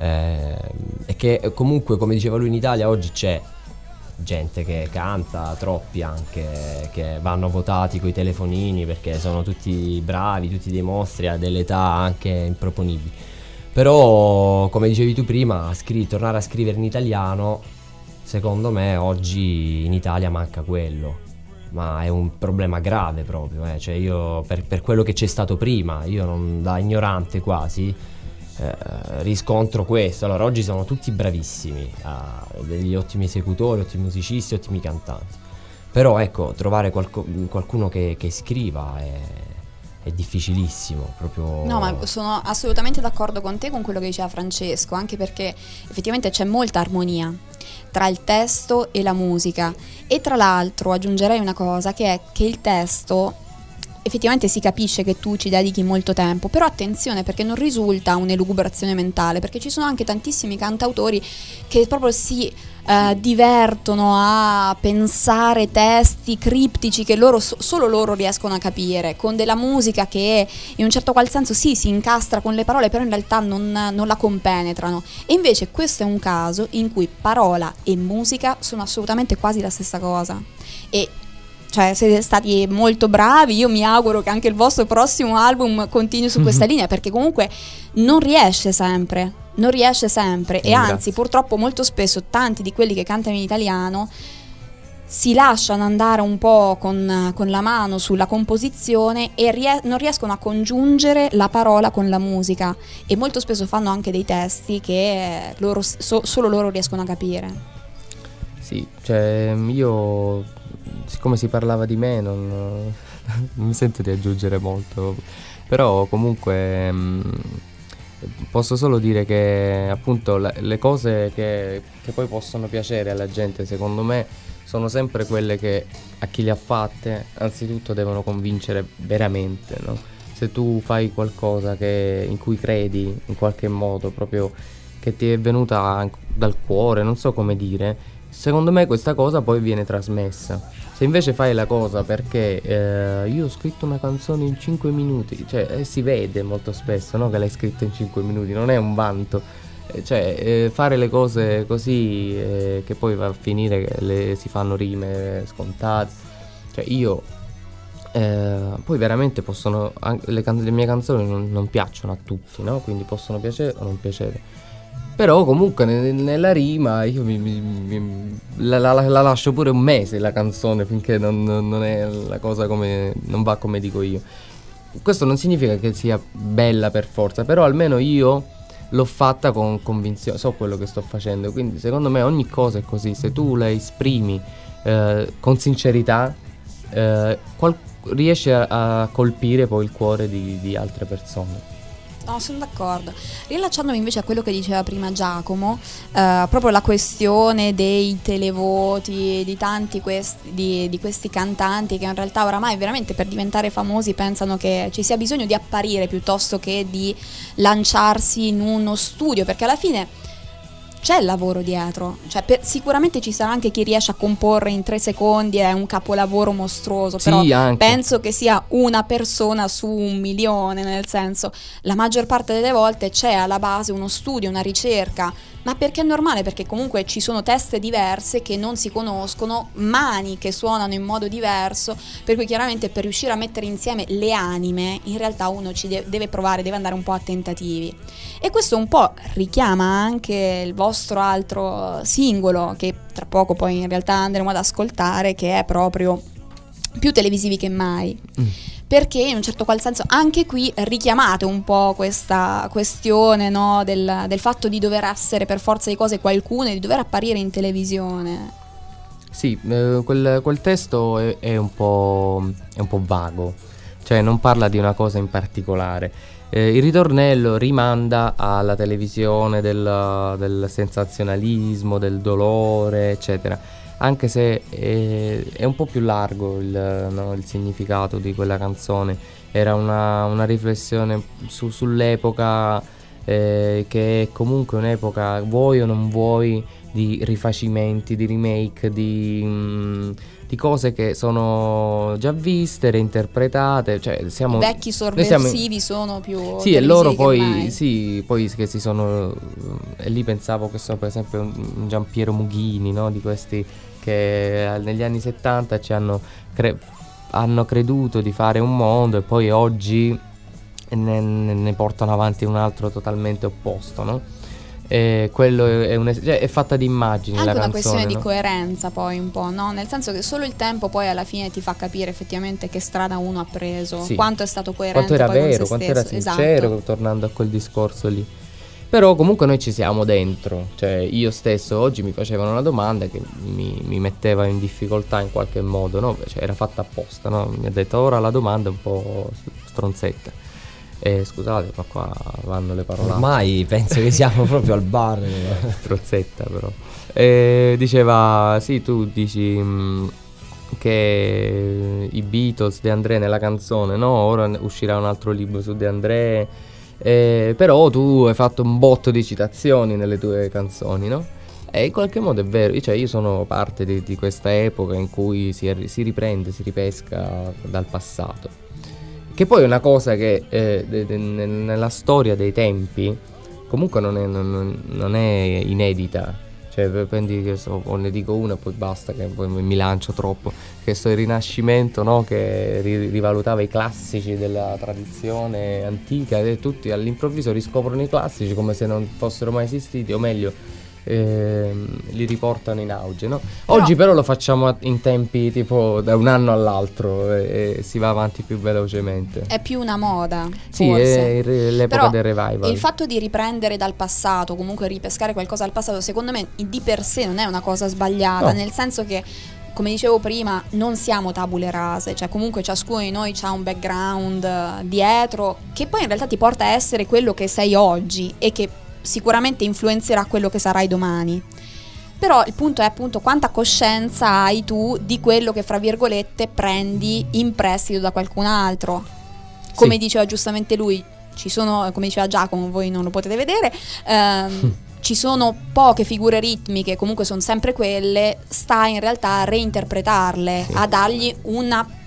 E: e che comunque, come diceva lui, in Italia oggi c'è gente che canta, troppi anche, che vanno votati coi telefonini perché sono tutti bravi, tutti dei mostri a delle età anche improponibili. Però, come dicevi tu prima, tornare a scrivere in italiano, secondo me oggi in Italia manca quello. Ma è un problema grave proprio, cioè io per quello che c'è stato prima, io non, da ignorante quasi, riscontro questo. Allora oggi sono tutti bravissimi, degli ottimi esecutori, ottimi musicisti, ottimi cantanti, però ecco, trovare qualcuno che scriva è difficilissimo proprio.
C: No, ma sono assolutamente d'accordo con te, con quello che diceva Francesco, anche perché effettivamente c'è molta armonia tra il testo e la musica, e tra l'altro aggiungerei una cosa, che è che il testo effettivamente si capisce che tu ci dedichi molto tempo, però attenzione, perché non risulta un'elucubrazione mentale, perché ci sono anche tantissimi cantautori che proprio si divertono a pensare testi criptici che solo loro riescono a capire, con della musica che in un certo qual senso sì, si incastra con le parole, però in realtà non la compenetrano. E invece questo è un caso in cui parola e musica sono assolutamente quasi la stessa cosa. E cioè siete stati molto bravi, io mi auguro che anche il vostro prossimo album continui su questa linea, perché comunque non riesce sempre, e anzi purtroppo molto spesso tanti di quelli che cantano in italiano si lasciano andare un po' con la mano sulla composizione e non riescono a congiungere la parola con la musica, e molto spesso fanno anche dei testi che solo loro riescono a capire.
D: Sì, cioè io, siccome si parlava di me, non mi sento di aggiungere molto, però comunque posso solo dire che appunto le cose che poi possono piacere alla gente, secondo me, sono sempre quelle che a chi le ha fatte anzitutto devono convincere veramente, no? Se tu fai qualcosa in cui credi in qualche modo, proprio che ti è venuta dal cuore, non so come dire, secondo me questa cosa poi viene trasmessa. Se invece fai la cosa perché io ho scritto una canzone in 5 minuti, cioè si vede molto spesso, no, che l'hai scritta in 5 minuti, non è un vanto, Cioè fare le cose così che poi va a finire che si fanno rime scontate. Cioè io poi veramente possono le mie canzoni non piacciono a tutti, no? Quindi possono piacere o non piacere. Però comunque nella rima io la lascio pure un mese la canzone finché non è la cosa come non va come dico io. Questo non significa che sia bella per forza, però almeno io l'ho fatta con convinzione, so quello che sto facendo, quindi secondo me ogni cosa è così, se tu la esprimi con sincerità riesci a colpire poi il cuore di altre persone.
A: No, sono d'accordo. Rilacciandomi invece a quello che diceva prima Giacomo, proprio la questione dei televoti, di tanti di questi cantanti che in realtà oramai veramente per diventare famosi pensano che ci sia bisogno di apparire piuttosto che di lanciarsi in uno studio, perché alla fine c'è il lavoro dietro, cioè sicuramente ci sarà anche chi riesce a comporre in 3 secondi, è un capolavoro mostruoso,
D: sì,
A: però
D: anche.
A: Penso che sia una persona su 1 milione, nel senso, la maggior parte delle volte c'è alla base uno studio, una ricerca, ma perché è normale, perché comunque ci sono teste diverse che non si conoscono, mani che suonano in modo diverso, per cui chiaramente per riuscire a mettere insieme le anime in realtà uno ci deve provare, deve andare un po' a tentativi, e questo un po' richiama anche il vostro altro singolo che tra poco poi in realtà andremo ad ascoltare, che è proprio Più televisivi che mai. Perché in un certo qual senso anche qui richiamate un po' questa questione, no, del fatto di dover essere per forza di cose qualcuno e di dover apparire in televisione.
D: Sì, quel testo è un po' vago, cioè non parla di una cosa in particolare. Il ritornello rimanda alla televisione del sensazionalismo, del dolore, eccetera. Anche se è un po' più largo il significato di quella canzone. Era una riflessione sull'epoca, che è comunque un'epoca, vuoi o non vuoi, di rifacimenti, di remake, di cose che sono già viste, reinterpretate. Cioè i
A: vecchi sovversivi sono più
D: sì, e loro poi
A: mai.
D: sì, poi che si sono, e lì pensavo che sono per esempio un Giampiero Mughini, no? Di questi che negli anni 70 ci hanno creduto di fare un mondo e poi oggi ne portano avanti un altro totalmente opposto, no? E quello è fatta di immagini,
A: anche
D: la
A: una
D: canzone,
A: questione
D: no?
A: di coerenza poi un po', no? Nel senso che solo il tempo poi alla fine ti fa capire effettivamente che strada uno ha preso,
D: sì.
A: Quanto è stato coerente,
D: quanto era
A: poi
D: vero,
A: con se
D: quanto
A: stesso.
D: era sincero,
A: esatto.
D: Tornando a quel discorso lì. Però comunque noi ci siamo dentro, cioè io stesso oggi mi facevano una domanda che mi metteva in difficoltà in qualche modo, no? Cioè, era fatta apposta, no? Mi ha detto ora la domanda è un po' stronzetta. Scusate, ma qua vanno le parole.
E: Ormai penso che siamo proprio al bar.
D: Strozzetta però. Diceva, sì, tu dici che i Beatles, De André nella canzone, no? Ora uscirà un altro libro su De André. Però tu hai fatto un botto di citazioni nelle tue canzoni, no? E in qualche modo è vero, cioè io sono parte di questa epoca in cui si riprende, si ripesca dal passato, che poi è una cosa che nella storia dei tempi comunque non è inedita. Cioè prendi che o ne dico una e poi basta, che poi mi lancio troppo, che il Rinascimento, no? Che rivalutava i classici della tradizione antica e tutti all'improvviso riscoprono i classici come se non fossero mai esistiti, o meglio li riportano in auge, no? Oggi però lo facciamo in tempi tipo da un anno all'altro e si va avanti più velocemente.
A: È più una moda,
D: sì,
A: forse.
D: È l'epoca del revival.
A: Il fatto di riprendere dal passato, comunque ripescare qualcosa dal passato, secondo me di per sé non è una cosa sbagliata,
D: no.
A: Nel senso che, come dicevo prima, non siamo tabule rase, cioè comunque ciascuno di noi ha un background dietro che poi in realtà ti porta a essere quello che sei oggi e che sicuramente influenzerà quello che sarai domani. Però il punto è appunto quanta coscienza hai tu di quello che fra virgolette prendi in prestito da qualcun altro. Come diceva giustamente lui, ci sono, come diceva Giacomo, voi non lo potete vedere, ci sono poche figure ritmiche, comunque sono sempre quelle, sta in realtà a reinterpretarle, a dargli una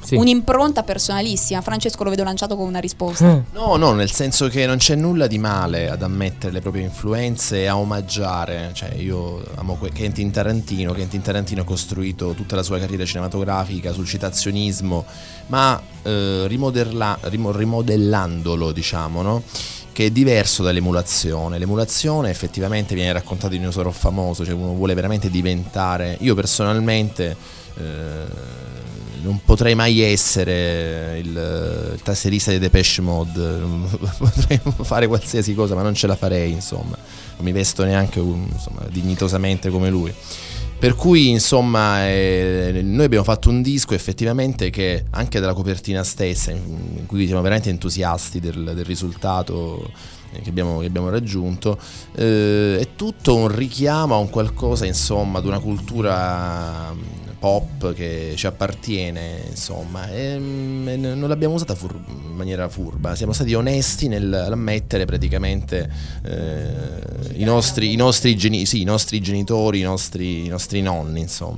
C: un'impronta personalissima. Francesco, lo vedo lanciato con una risposta.
F: No, nel senso che non c'è nulla di male ad ammettere le proprie influenze e a omaggiare. Cioè, io amo Quentin Tarantino. Quentin Tarantino ha costruito tutta la sua carriera cinematografica sul citazionismo, ma rimodellandolo, diciamo, no? Che è diverso dall'emulazione. L'emulazione effettivamente viene raccontata di un dinosauro famoso, cioè uno vuole veramente diventare. Io personalmente non potrei mai essere il tastierista di Depeche Mode, potrei fare qualsiasi cosa, ma non ce la farei, insomma. Non mi vesto neanche dignitosamente come lui. Per cui, insomma, noi abbiamo fatto un disco effettivamente che, anche dalla copertina stessa, in cui siamo veramente entusiasti del risultato che abbiamo raggiunto, è tutto un richiamo a un qualcosa, insomma, ad una cultura pop che ci appartiene, insomma, e non l'abbiamo usata in maniera furba, siamo stati onesti nell'ammettere praticamente i nostri genitori, i nostri nonni, insomma.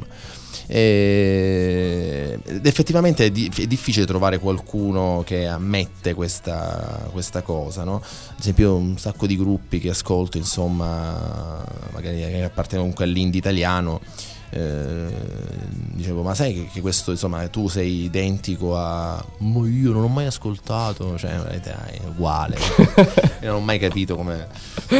F: Ed effettivamente è difficile trovare qualcuno che ammette questa cosa, no? Ad esempio, un sacco di gruppi che ascolto, insomma, magari che appartengono comunque all'indie italiano, dicevo, ma sai che questo, insomma, tu sei identico ma io non ho mai ascoltato, cioè è uguale. Io non ho mai capito come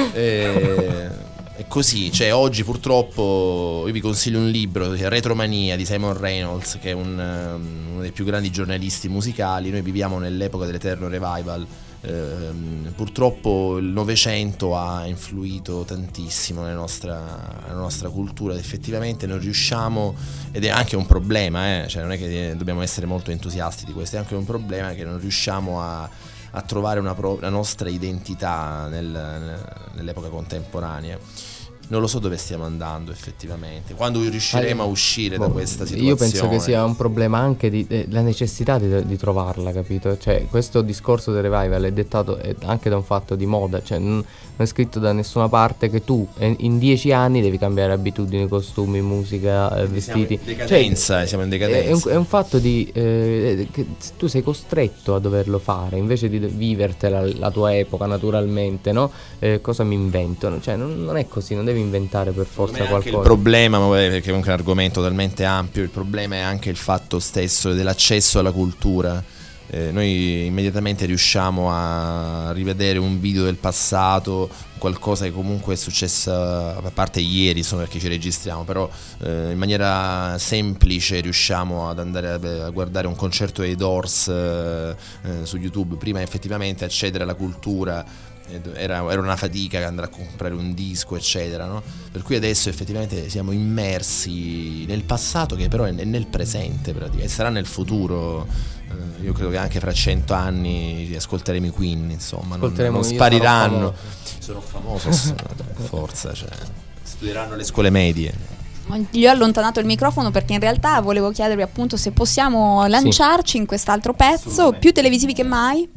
F: è così, cioè oggi purtroppo io vi consiglio un libro, Retromania di Simon Reynolds, che è uno dei più grandi giornalisti musicali. Noi viviamo nell'epoca dell'eterno revival. Purtroppo il Novecento ha influito tantissimo nella nostra cultura, ed effettivamente non riusciamo, ed è anche un problema, cioè non è che dobbiamo essere molto entusiasti di questo, è anche un problema che non riusciamo a trovare la nostra identità nell'epoca contemporanea. Non lo so dove stiamo andando effettivamente, quando riusciremo a uscire da questa situazione.
D: Io penso che sia un problema anche la necessità di trovarla, capito? Cioè, questo discorso del revival è dettato anche da un fatto di moda, cioè non è scritto da nessuna parte che tu in 10 anni devi cambiare abitudini, costumi, musica, vestiti.
F: Siamo in decadenza.
D: È un fatto che tu sei costretto a doverlo fare, invece di vivertela la tua epoca naturalmente, no? Cosa mi invento? Cioè, non è così, non devi inventare per forza qualcosa.
F: Il problema, perché comunque è un argomento talmente ampio, il problema è anche il fatto stesso dell'accesso alla cultura. Noi immediatamente riusciamo a rivedere un video del passato, qualcosa che comunque è successo, a parte ieri, insomma, perché ci registriamo, però in maniera semplice riusciamo ad andare a guardare un concerto dei Doors su YouTube. Prima effettivamente accedere alla cultura era una fatica, andare a comprare un disco, eccetera, no? Per cui adesso effettivamente siamo immersi nel passato, che però è nel presente praticamente, sarà nel futuro. Io credo che anche fra 100 anni ascolteremo i Queen, insomma, non spariranno. Sono famoso, forza, cioè, studieranno le scuole medie.
C: Gli ho allontanato il microfono perché in realtà volevo chiedervi appunto se possiamo lanciarci in quest'altro pezzo, più televisivi che mai.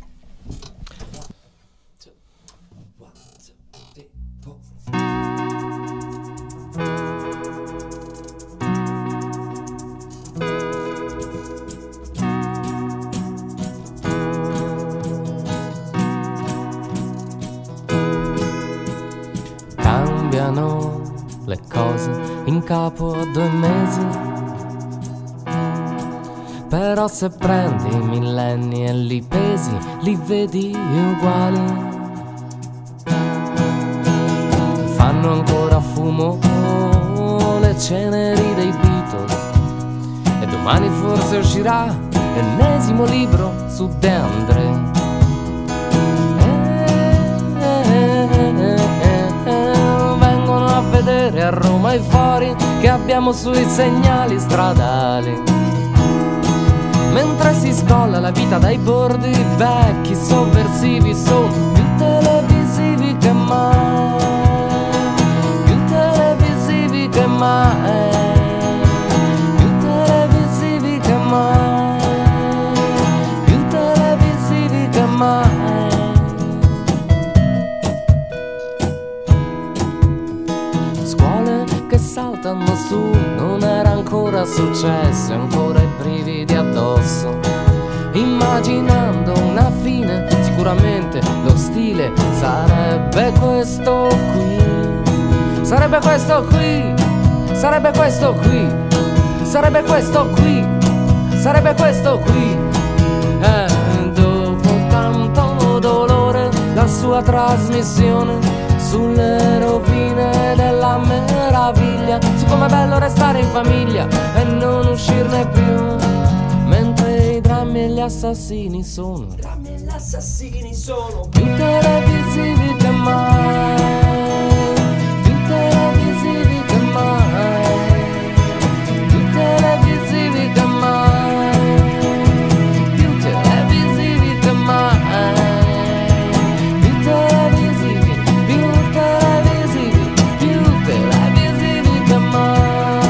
B: Le cose in capo a 2 mesi, però se prendi i millenni e li pesi, li vedi uguali. Fanno ancora fumo le ceneri dei Beatles, e domani forse uscirà l'ennesimo libro su De André. Vedere a Roma e fuori che abbiamo sui segnali stradali, mentre si scolla la vita dai bordi vecchi sovversivi, sono più televisivi che mai, più televisivi che mai, più televisivi che mai, più televisivi che mai. Saltano su, non era ancora ancora successo e ancora i brividi addosso. Immaginando una fine, sicuramente lo stile sarebbe questo qui. Sarebbe questo qui, sarebbe questo qui, sarebbe questo qui, sarebbe questo qui. Dopo tanto dolore, la sua trasmissione sulle rovine della meraviglia, su com'è bello restare in famiglia e non uscirne più, mentre i drammi e gli assassini sono più televisivi che mai, più televisivi che mai, più televisivi che mai, più televisivi che mai, più televisivi, più televisivi, più televisivi che mai.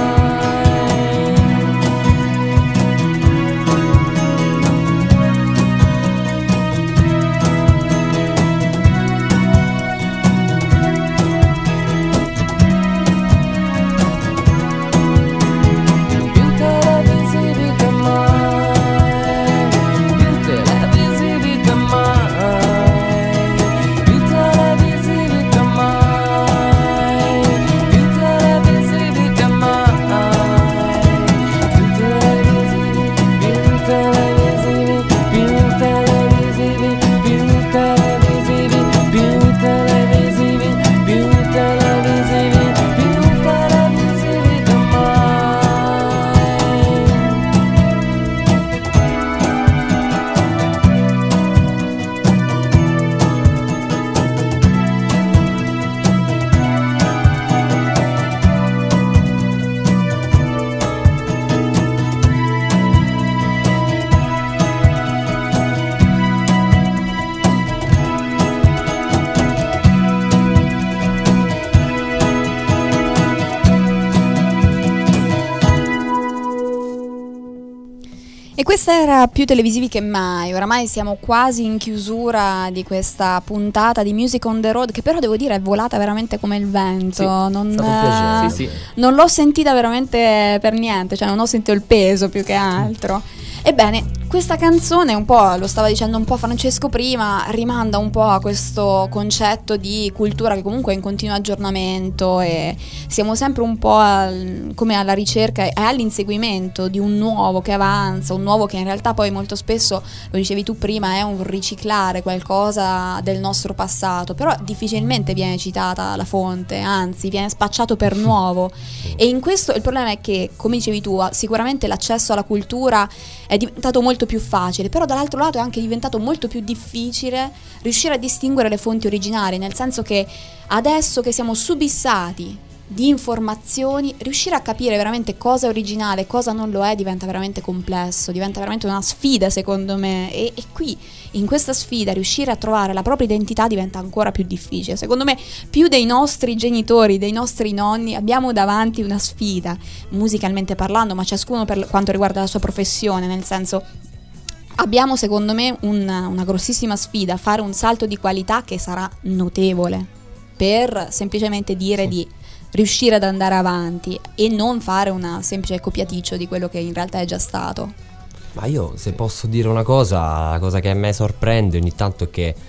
C: E questa era Più televisivi che mai. Oramai siamo quasi in chiusura di questa puntata di Music on the Road, che però devo dire è volata veramente come il vento.
E: Sì,
C: non l'ho sentita veramente per niente, cioè non ho sentito il peso più che altro. Ebbene, questa canzone, un po', lo stava dicendo un po' Francesco prima, rimanda un po' a questo concetto di cultura che comunque è in continuo aggiornamento, e siamo sempre un po' come alla ricerca e all'inseguimento di un nuovo che avanza, un nuovo che in realtà poi molto spesso, lo dicevi tu prima, è un riciclare qualcosa del nostro passato, però difficilmente viene citata la fonte, anzi viene spacciato per nuovo. E in questo il problema è che, come dicevi tu, sicuramente l'accesso alla cultura è diventato molto più facile, però dall'altro lato è anche diventato molto più difficile riuscire a distinguere le fonti originali, nel senso che adesso che siamo subissati di informazioni, riuscire a capire veramente cosa è originale e cosa non lo è diventa veramente complesso, diventa veramente una sfida secondo me, e qui in questa sfida riuscire a trovare la propria identità diventa ancora più difficile. Secondo me più dei nostri genitori, dei nostri nonni abbiamo davanti una sfida musicalmente parlando, ma ciascuno per quanto riguarda la sua professione, nel senso abbiamo secondo me una grossissima sfida, fare un salto di qualità che sarà notevole per semplicemente dire di riuscire ad andare avanti e non fare una semplice copiaticcio di quello che in realtà è già stato.
E: Ma io, se posso dire una cosa, la cosa che a me sorprende ogni tanto è che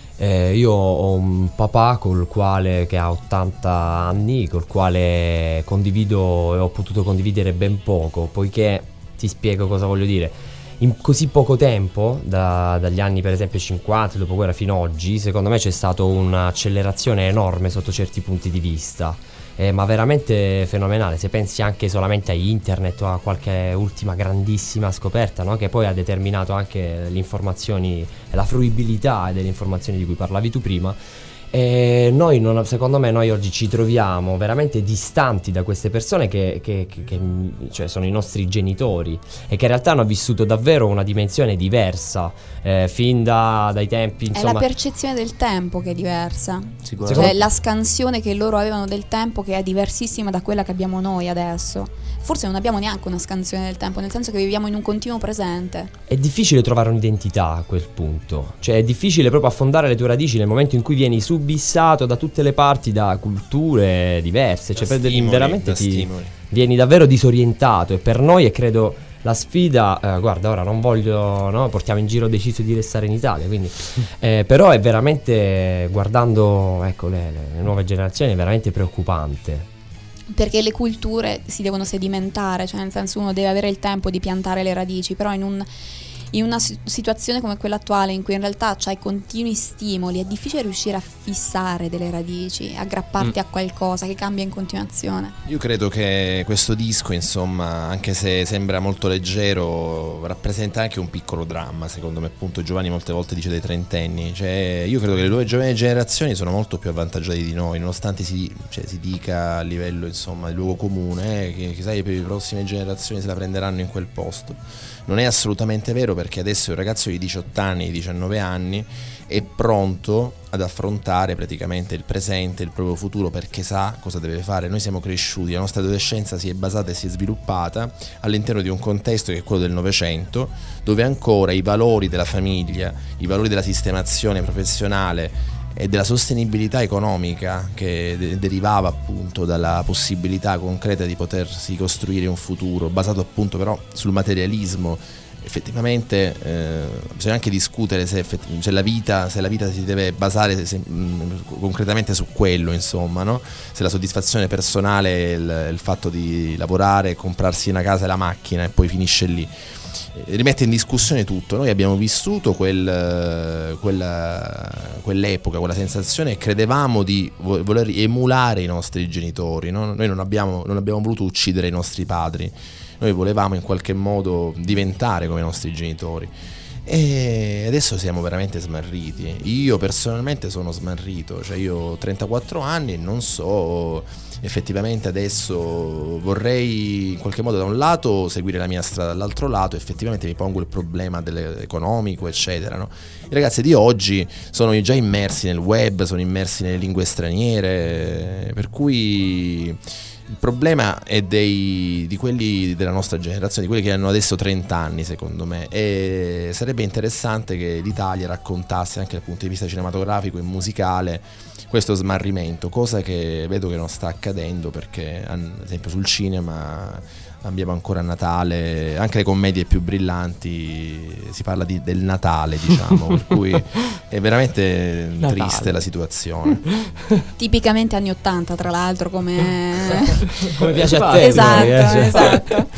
E: io ho un papà che ha 80 anni, col quale condivido e ho potuto condividere ben poco, poiché ti spiego cosa voglio dire. In così poco tempo, dagli anni per esempio 50, dopoguerra fino ad oggi, secondo me c'è stata un'accelerazione enorme sotto certi punti di vista. Ma veramente fenomenale, se pensi anche solamente a internet o a qualche ultima grandissima scoperta, no? Che poi ha determinato anche le informazioni e la fruibilità delle informazioni di cui parlavi tu prima. E secondo me noi oggi ci troviamo veramente distanti da queste persone che cioè sono i nostri genitori, e che in realtà hanno vissuto davvero una dimensione diversa fin dai tempi, insomma.
C: È la percezione del tempo che è diversa, cioè la scansione che loro avevano del tempo che è diversissima da quella che abbiamo noi adesso. Forse non abbiamo neanche una scansione del tempo, nel senso che viviamo in un continuo presente.
E: È difficile trovare un'identità a quel punto, cioè è difficile proprio affondare le tue radici nel momento in cui vieni subissato da tutte le parti, da culture diverse, cioè
F: stimoli,
E: veramente
F: stimoli.
E: vieni davvero disorientato, e per noi, e credo la sfida, guarda, ora non voglio, no, portiamo in giro, ho deciso di restare in Italia, quindi però è veramente, guardando, ecco, le nuove generazioni, è veramente preoccupante.
C: Perché le culture si devono sedimentare, cioè nel senso uno deve avere il tempo di piantare le radici, però in una situazione come quella attuale, in cui in realtà c'hai continui stimoli, è difficile riuscire a fissare delle radici, aggrapparti a qualcosa che cambia in continuazione.
F: Io credo che questo disco, insomma, anche se sembra molto leggero, rappresenta anche un piccolo dramma, secondo me. Appunto Giovanni molte volte dice dei trentenni, cioè io credo che le nuove giovani generazioni sono molto più avvantaggiate di noi, nonostante si dica a livello, insomma, di luogo comune, che chissà che per le prossime generazioni se la prenderanno in quel posto. Non è assolutamente vero, perché adesso il ragazzo di 18 anni, di 19 anni è pronto ad affrontare praticamente il presente, il proprio futuro, perché sa cosa deve fare. Noi siamo cresciuti, la nostra adolescenza si è basata e si è sviluppata all'interno di un contesto che è quello del Novecento, dove ancora i valori della famiglia, i valori della sistemazione professionale e della sostenibilità economica, che derivava appunto dalla possibilità concreta di potersi costruire un futuro basato appunto però sul materialismo. Effettivamente bisogna anche discutere se la vita si deve basare concretamente su quello, insomma, no? Se la soddisfazione personale è il fatto di lavorare, comprarsi una casa e la macchina e poi finisce lì. Rimette in discussione tutto. Noi abbiamo vissuto quell'epoca, quella sensazione, e credevamo di voler emulare i nostri genitori, no? Noi non abbiamo voluto uccidere i nostri padri, noi volevamo in qualche modo diventare come i nostri genitori, e adesso siamo veramente smarriti. Io personalmente sono smarrito, cioè io ho 34 anni e non so, effettivamente adesso vorrei in qualche modo da un lato seguire la mia strada, dall'altro lato effettivamente mi pongo il problema economico, eccetera, no? I ragazzi di oggi sono già immersi nel web, sono immersi nelle lingue straniere, per cui il problema è di quelli della nostra generazione, di quelli che hanno adesso 30 anni, secondo me, e sarebbe interessante che l'Italia raccontasse anche dal punto di vista cinematografico e musicale questo smarrimento, cosa che vedo che non sta accadendo, perché ad esempio sul cinema abbiamo ancora a Natale, anche le commedie più brillanti si parla del Natale, diciamo, per cui è veramente triste la situazione.
C: Tipicamente anni 80, tra l'altro, come
E: piace a te.
C: Esatto.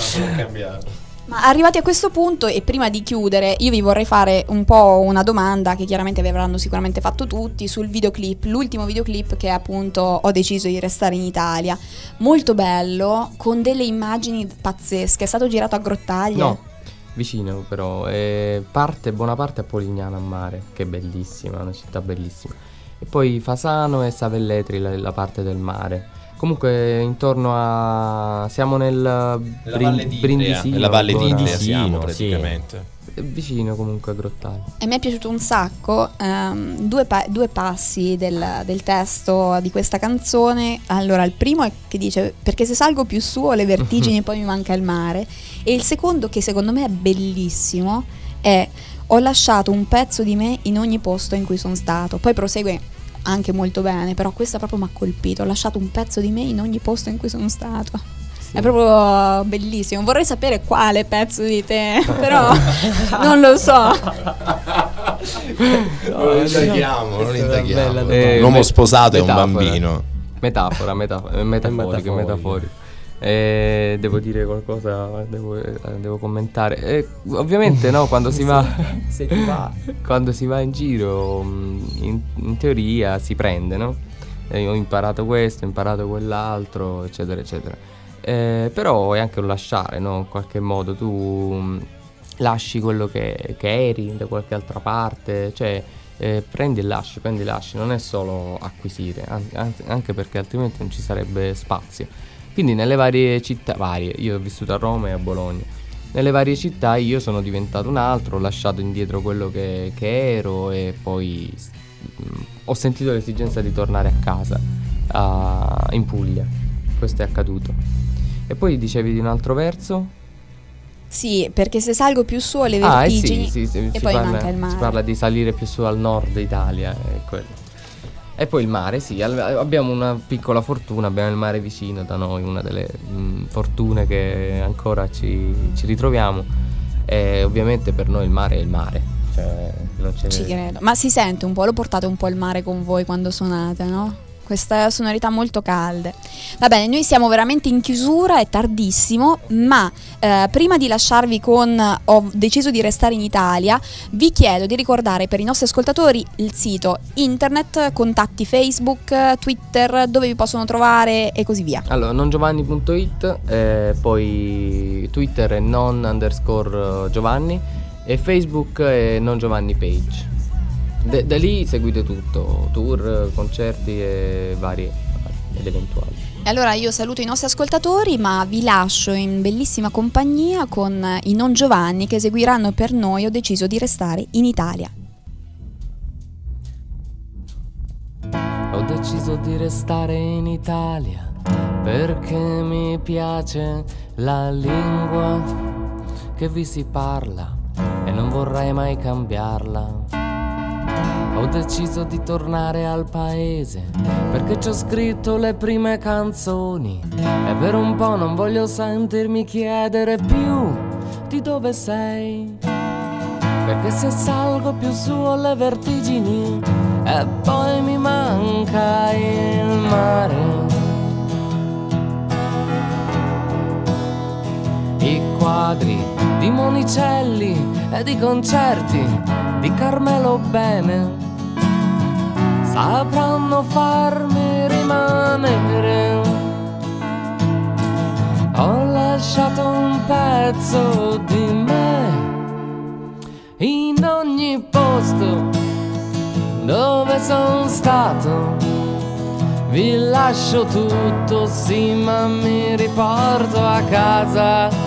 C: Ma arrivati a questo punto, e prima di chiudere, io vi vorrei fare un po' una domanda che chiaramente vi avranno sicuramente fatto tutti sul videoclip, l'ultimo videoclip che appunto Ho deciso di restare in Italia. Molto bello, con delle immagini pazzesche. È stato girato a Grottaglie?
D: No, vicino però, buona parte a Polignano a Mare, che è bellissima, una città bellissima. E poi Fasano e Savelletri, la parte del mare. Comunque intorno a... siamo nella Brindisino.
F: Nella Valle d'Itria siamo praticamente.
D: Sì. Vicino comunque a Grottaglie.
C: E mi è piaciuto un sacco due passi del testo di questa canzone. Allora, il primo è che dice: perché se salgo più su ho le vertigini e poi mi manca il mare. E il secondo, che secondo me è bellissimo, è: ho lasciato un pezzo di me in ogni posto in cui sono stato. Poi prosegue anche molto bene, però questa proprio mi ha colpito. Ho lasciato un pezzo di me in ogni posto in cui sono stato. Sì. È proprio bellissimo. Vorrei sapere quale pezzo di te, però non lo so.
F: Non indaghiamo. Un uomo sposato e un bambino.
D: Metafora, metaforico. Devo dire qualcosa, devo commentare. Ovviamente no, quando si va quando si va in giro in teoria si prende, no? Ho imparato questo, ho imparato quell'altro, eccetera eccetera. Però è anche un lasciare, no? In qualche modo tu lasci quello che eri da qualche altra parte, cioè prendi e lasci, non è solo acquisire, anche perché altrimenti non ci sarebbe spazio. Quindi nelle varie città, io ho vissuto a Roma e a Bologna, nelle varie città io sono diventato un altro, ho lasciato indietro quello che ero, e poi ho sentito l'esigenza di tornare a casa, in Puglia. Questo è accaduto. E poi dicevi di un altro verso?
C: Sì, perché se salgo più su ho le vertigini
D: sì,
C: e poi manca il mare.
D: Si parla di salire più su al nord Italia, è quello. E poi il mare, sì, abbiamo una piccola fortuna, abbiamo il mare vicino da noi, una delle fortune che ancora ci ritroviamo. E ovviamente per noi il mare è il mare, cioè non c'è...
C: Ci credo. Ma si sente un po', lo portate un po' il mare con voi quando suonate, no? Questa sonorità molto calde. Va bene, noi siamo veramente in chiusura, è tardissimo, ma prima di lasciarvi con Ho deciso di restare in Italia, vi chiedo di ricordare per i nostri ascoltatori il sito internet, contatti Facebook, Twitter, dove vi possono trovare e così via.
D: Allora, nongiovanni.it, poi Twitter è non_Giovanni e Facebook è nongiovannipage. Da lì seguite tutto, tour, concerti e vari ed eventuali.
C: E allora io saluto i nostri ascoltatori, ma vi lascio in bellissima compagnia con i Non Giovanni che eseguiranno per noi Ho deciso di restare in Italia.
B: Ho deciso di restare in Italia perché mi piace la lingua che vi si parla e non vorrei mai cambiarla. Ho deciso di tornare al paese perché ci ho scritto le prime canzoni e per un po' non voglio sentirmi chiedere più di dove sei, perché se salgo più su ho le vertigini e poi mi manca il mare. I quadri di Monicelli e di concerti di Carmelo Bene sapranno farmi rimanere. Ho lasciato un pezzo di me in ogni posto dove sono stato. Vi lascio tutto, sì, ma mi riporto a casa.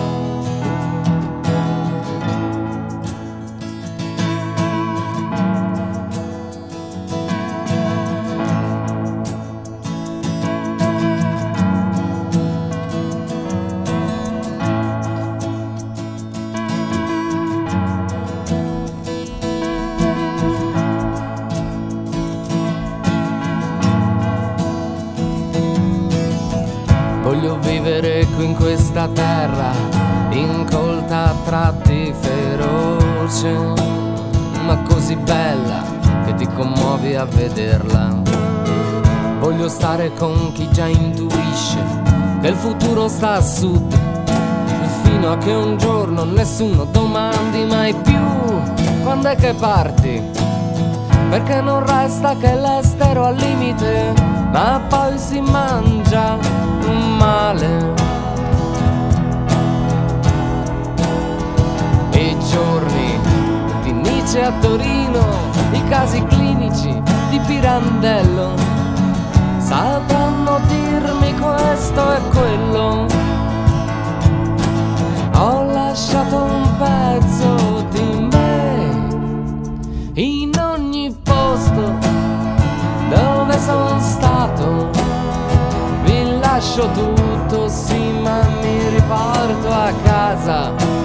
B: Voglio vivere qui in questa terra, incolta a tratti feroce, ma così bella che ti commuovi a vederla. Voglio stare con chi già intuisce che il futuro sta a sud, fino a che un giorno nessuno domandi mai più quando è che parti, perché non resta che l'estero al limite, ma poi si mangia un male. I giorni di Nietzsche a Torino, i casi clinici di Pirandello sapranno dirmi questo e quello. Ho lasciato un pezzo di me in ogni posto dove sono stato. Vi lascio tutto, sì, ma mi riporto a casa.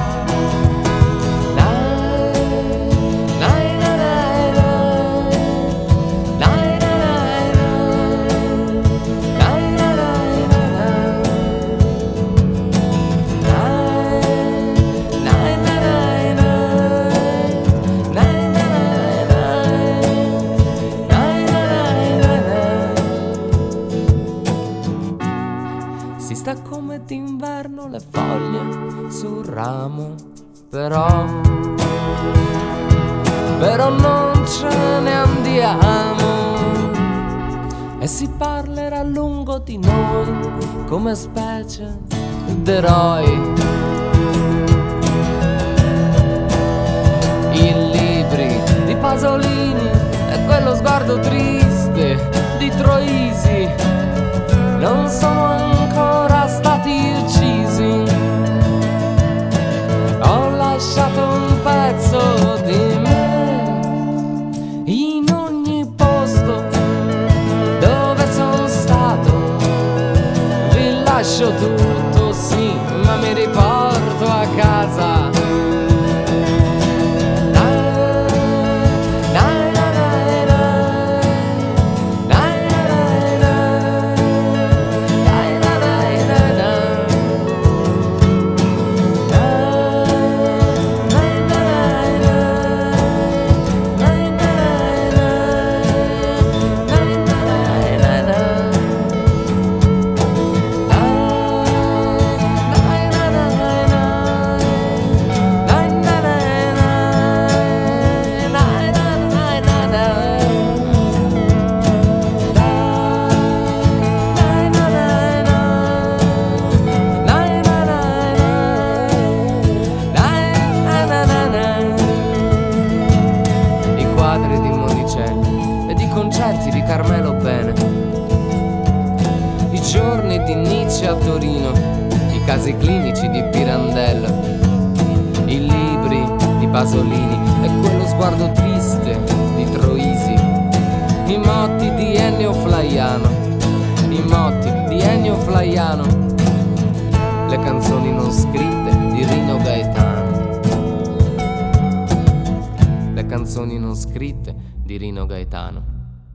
B: Come d'inverno le foglie sul ramo, però non ce ne andiamo e si parlerà a lungo di noi come specie d'eroi. I libri di Pasolini e quello sguardo triste di Troisi non sono ancora stati uccisi. Ho lasciato un pezzo di me in ogni posto dove sono stato. Vi lascio tutto, sì, ma mi riporto a casa. Carmelo bene. I giorni di Nietzsche a Torino, i casi clinici di Pirandello, i libri di Pasolini e quello sguardo triste di Troisi, i motti di Ennio Flaiano, i motti di Ennio Flaiano, le canzoni non scritte di Rino Gaetano, le canzoni non scritte di Rino Gaetano.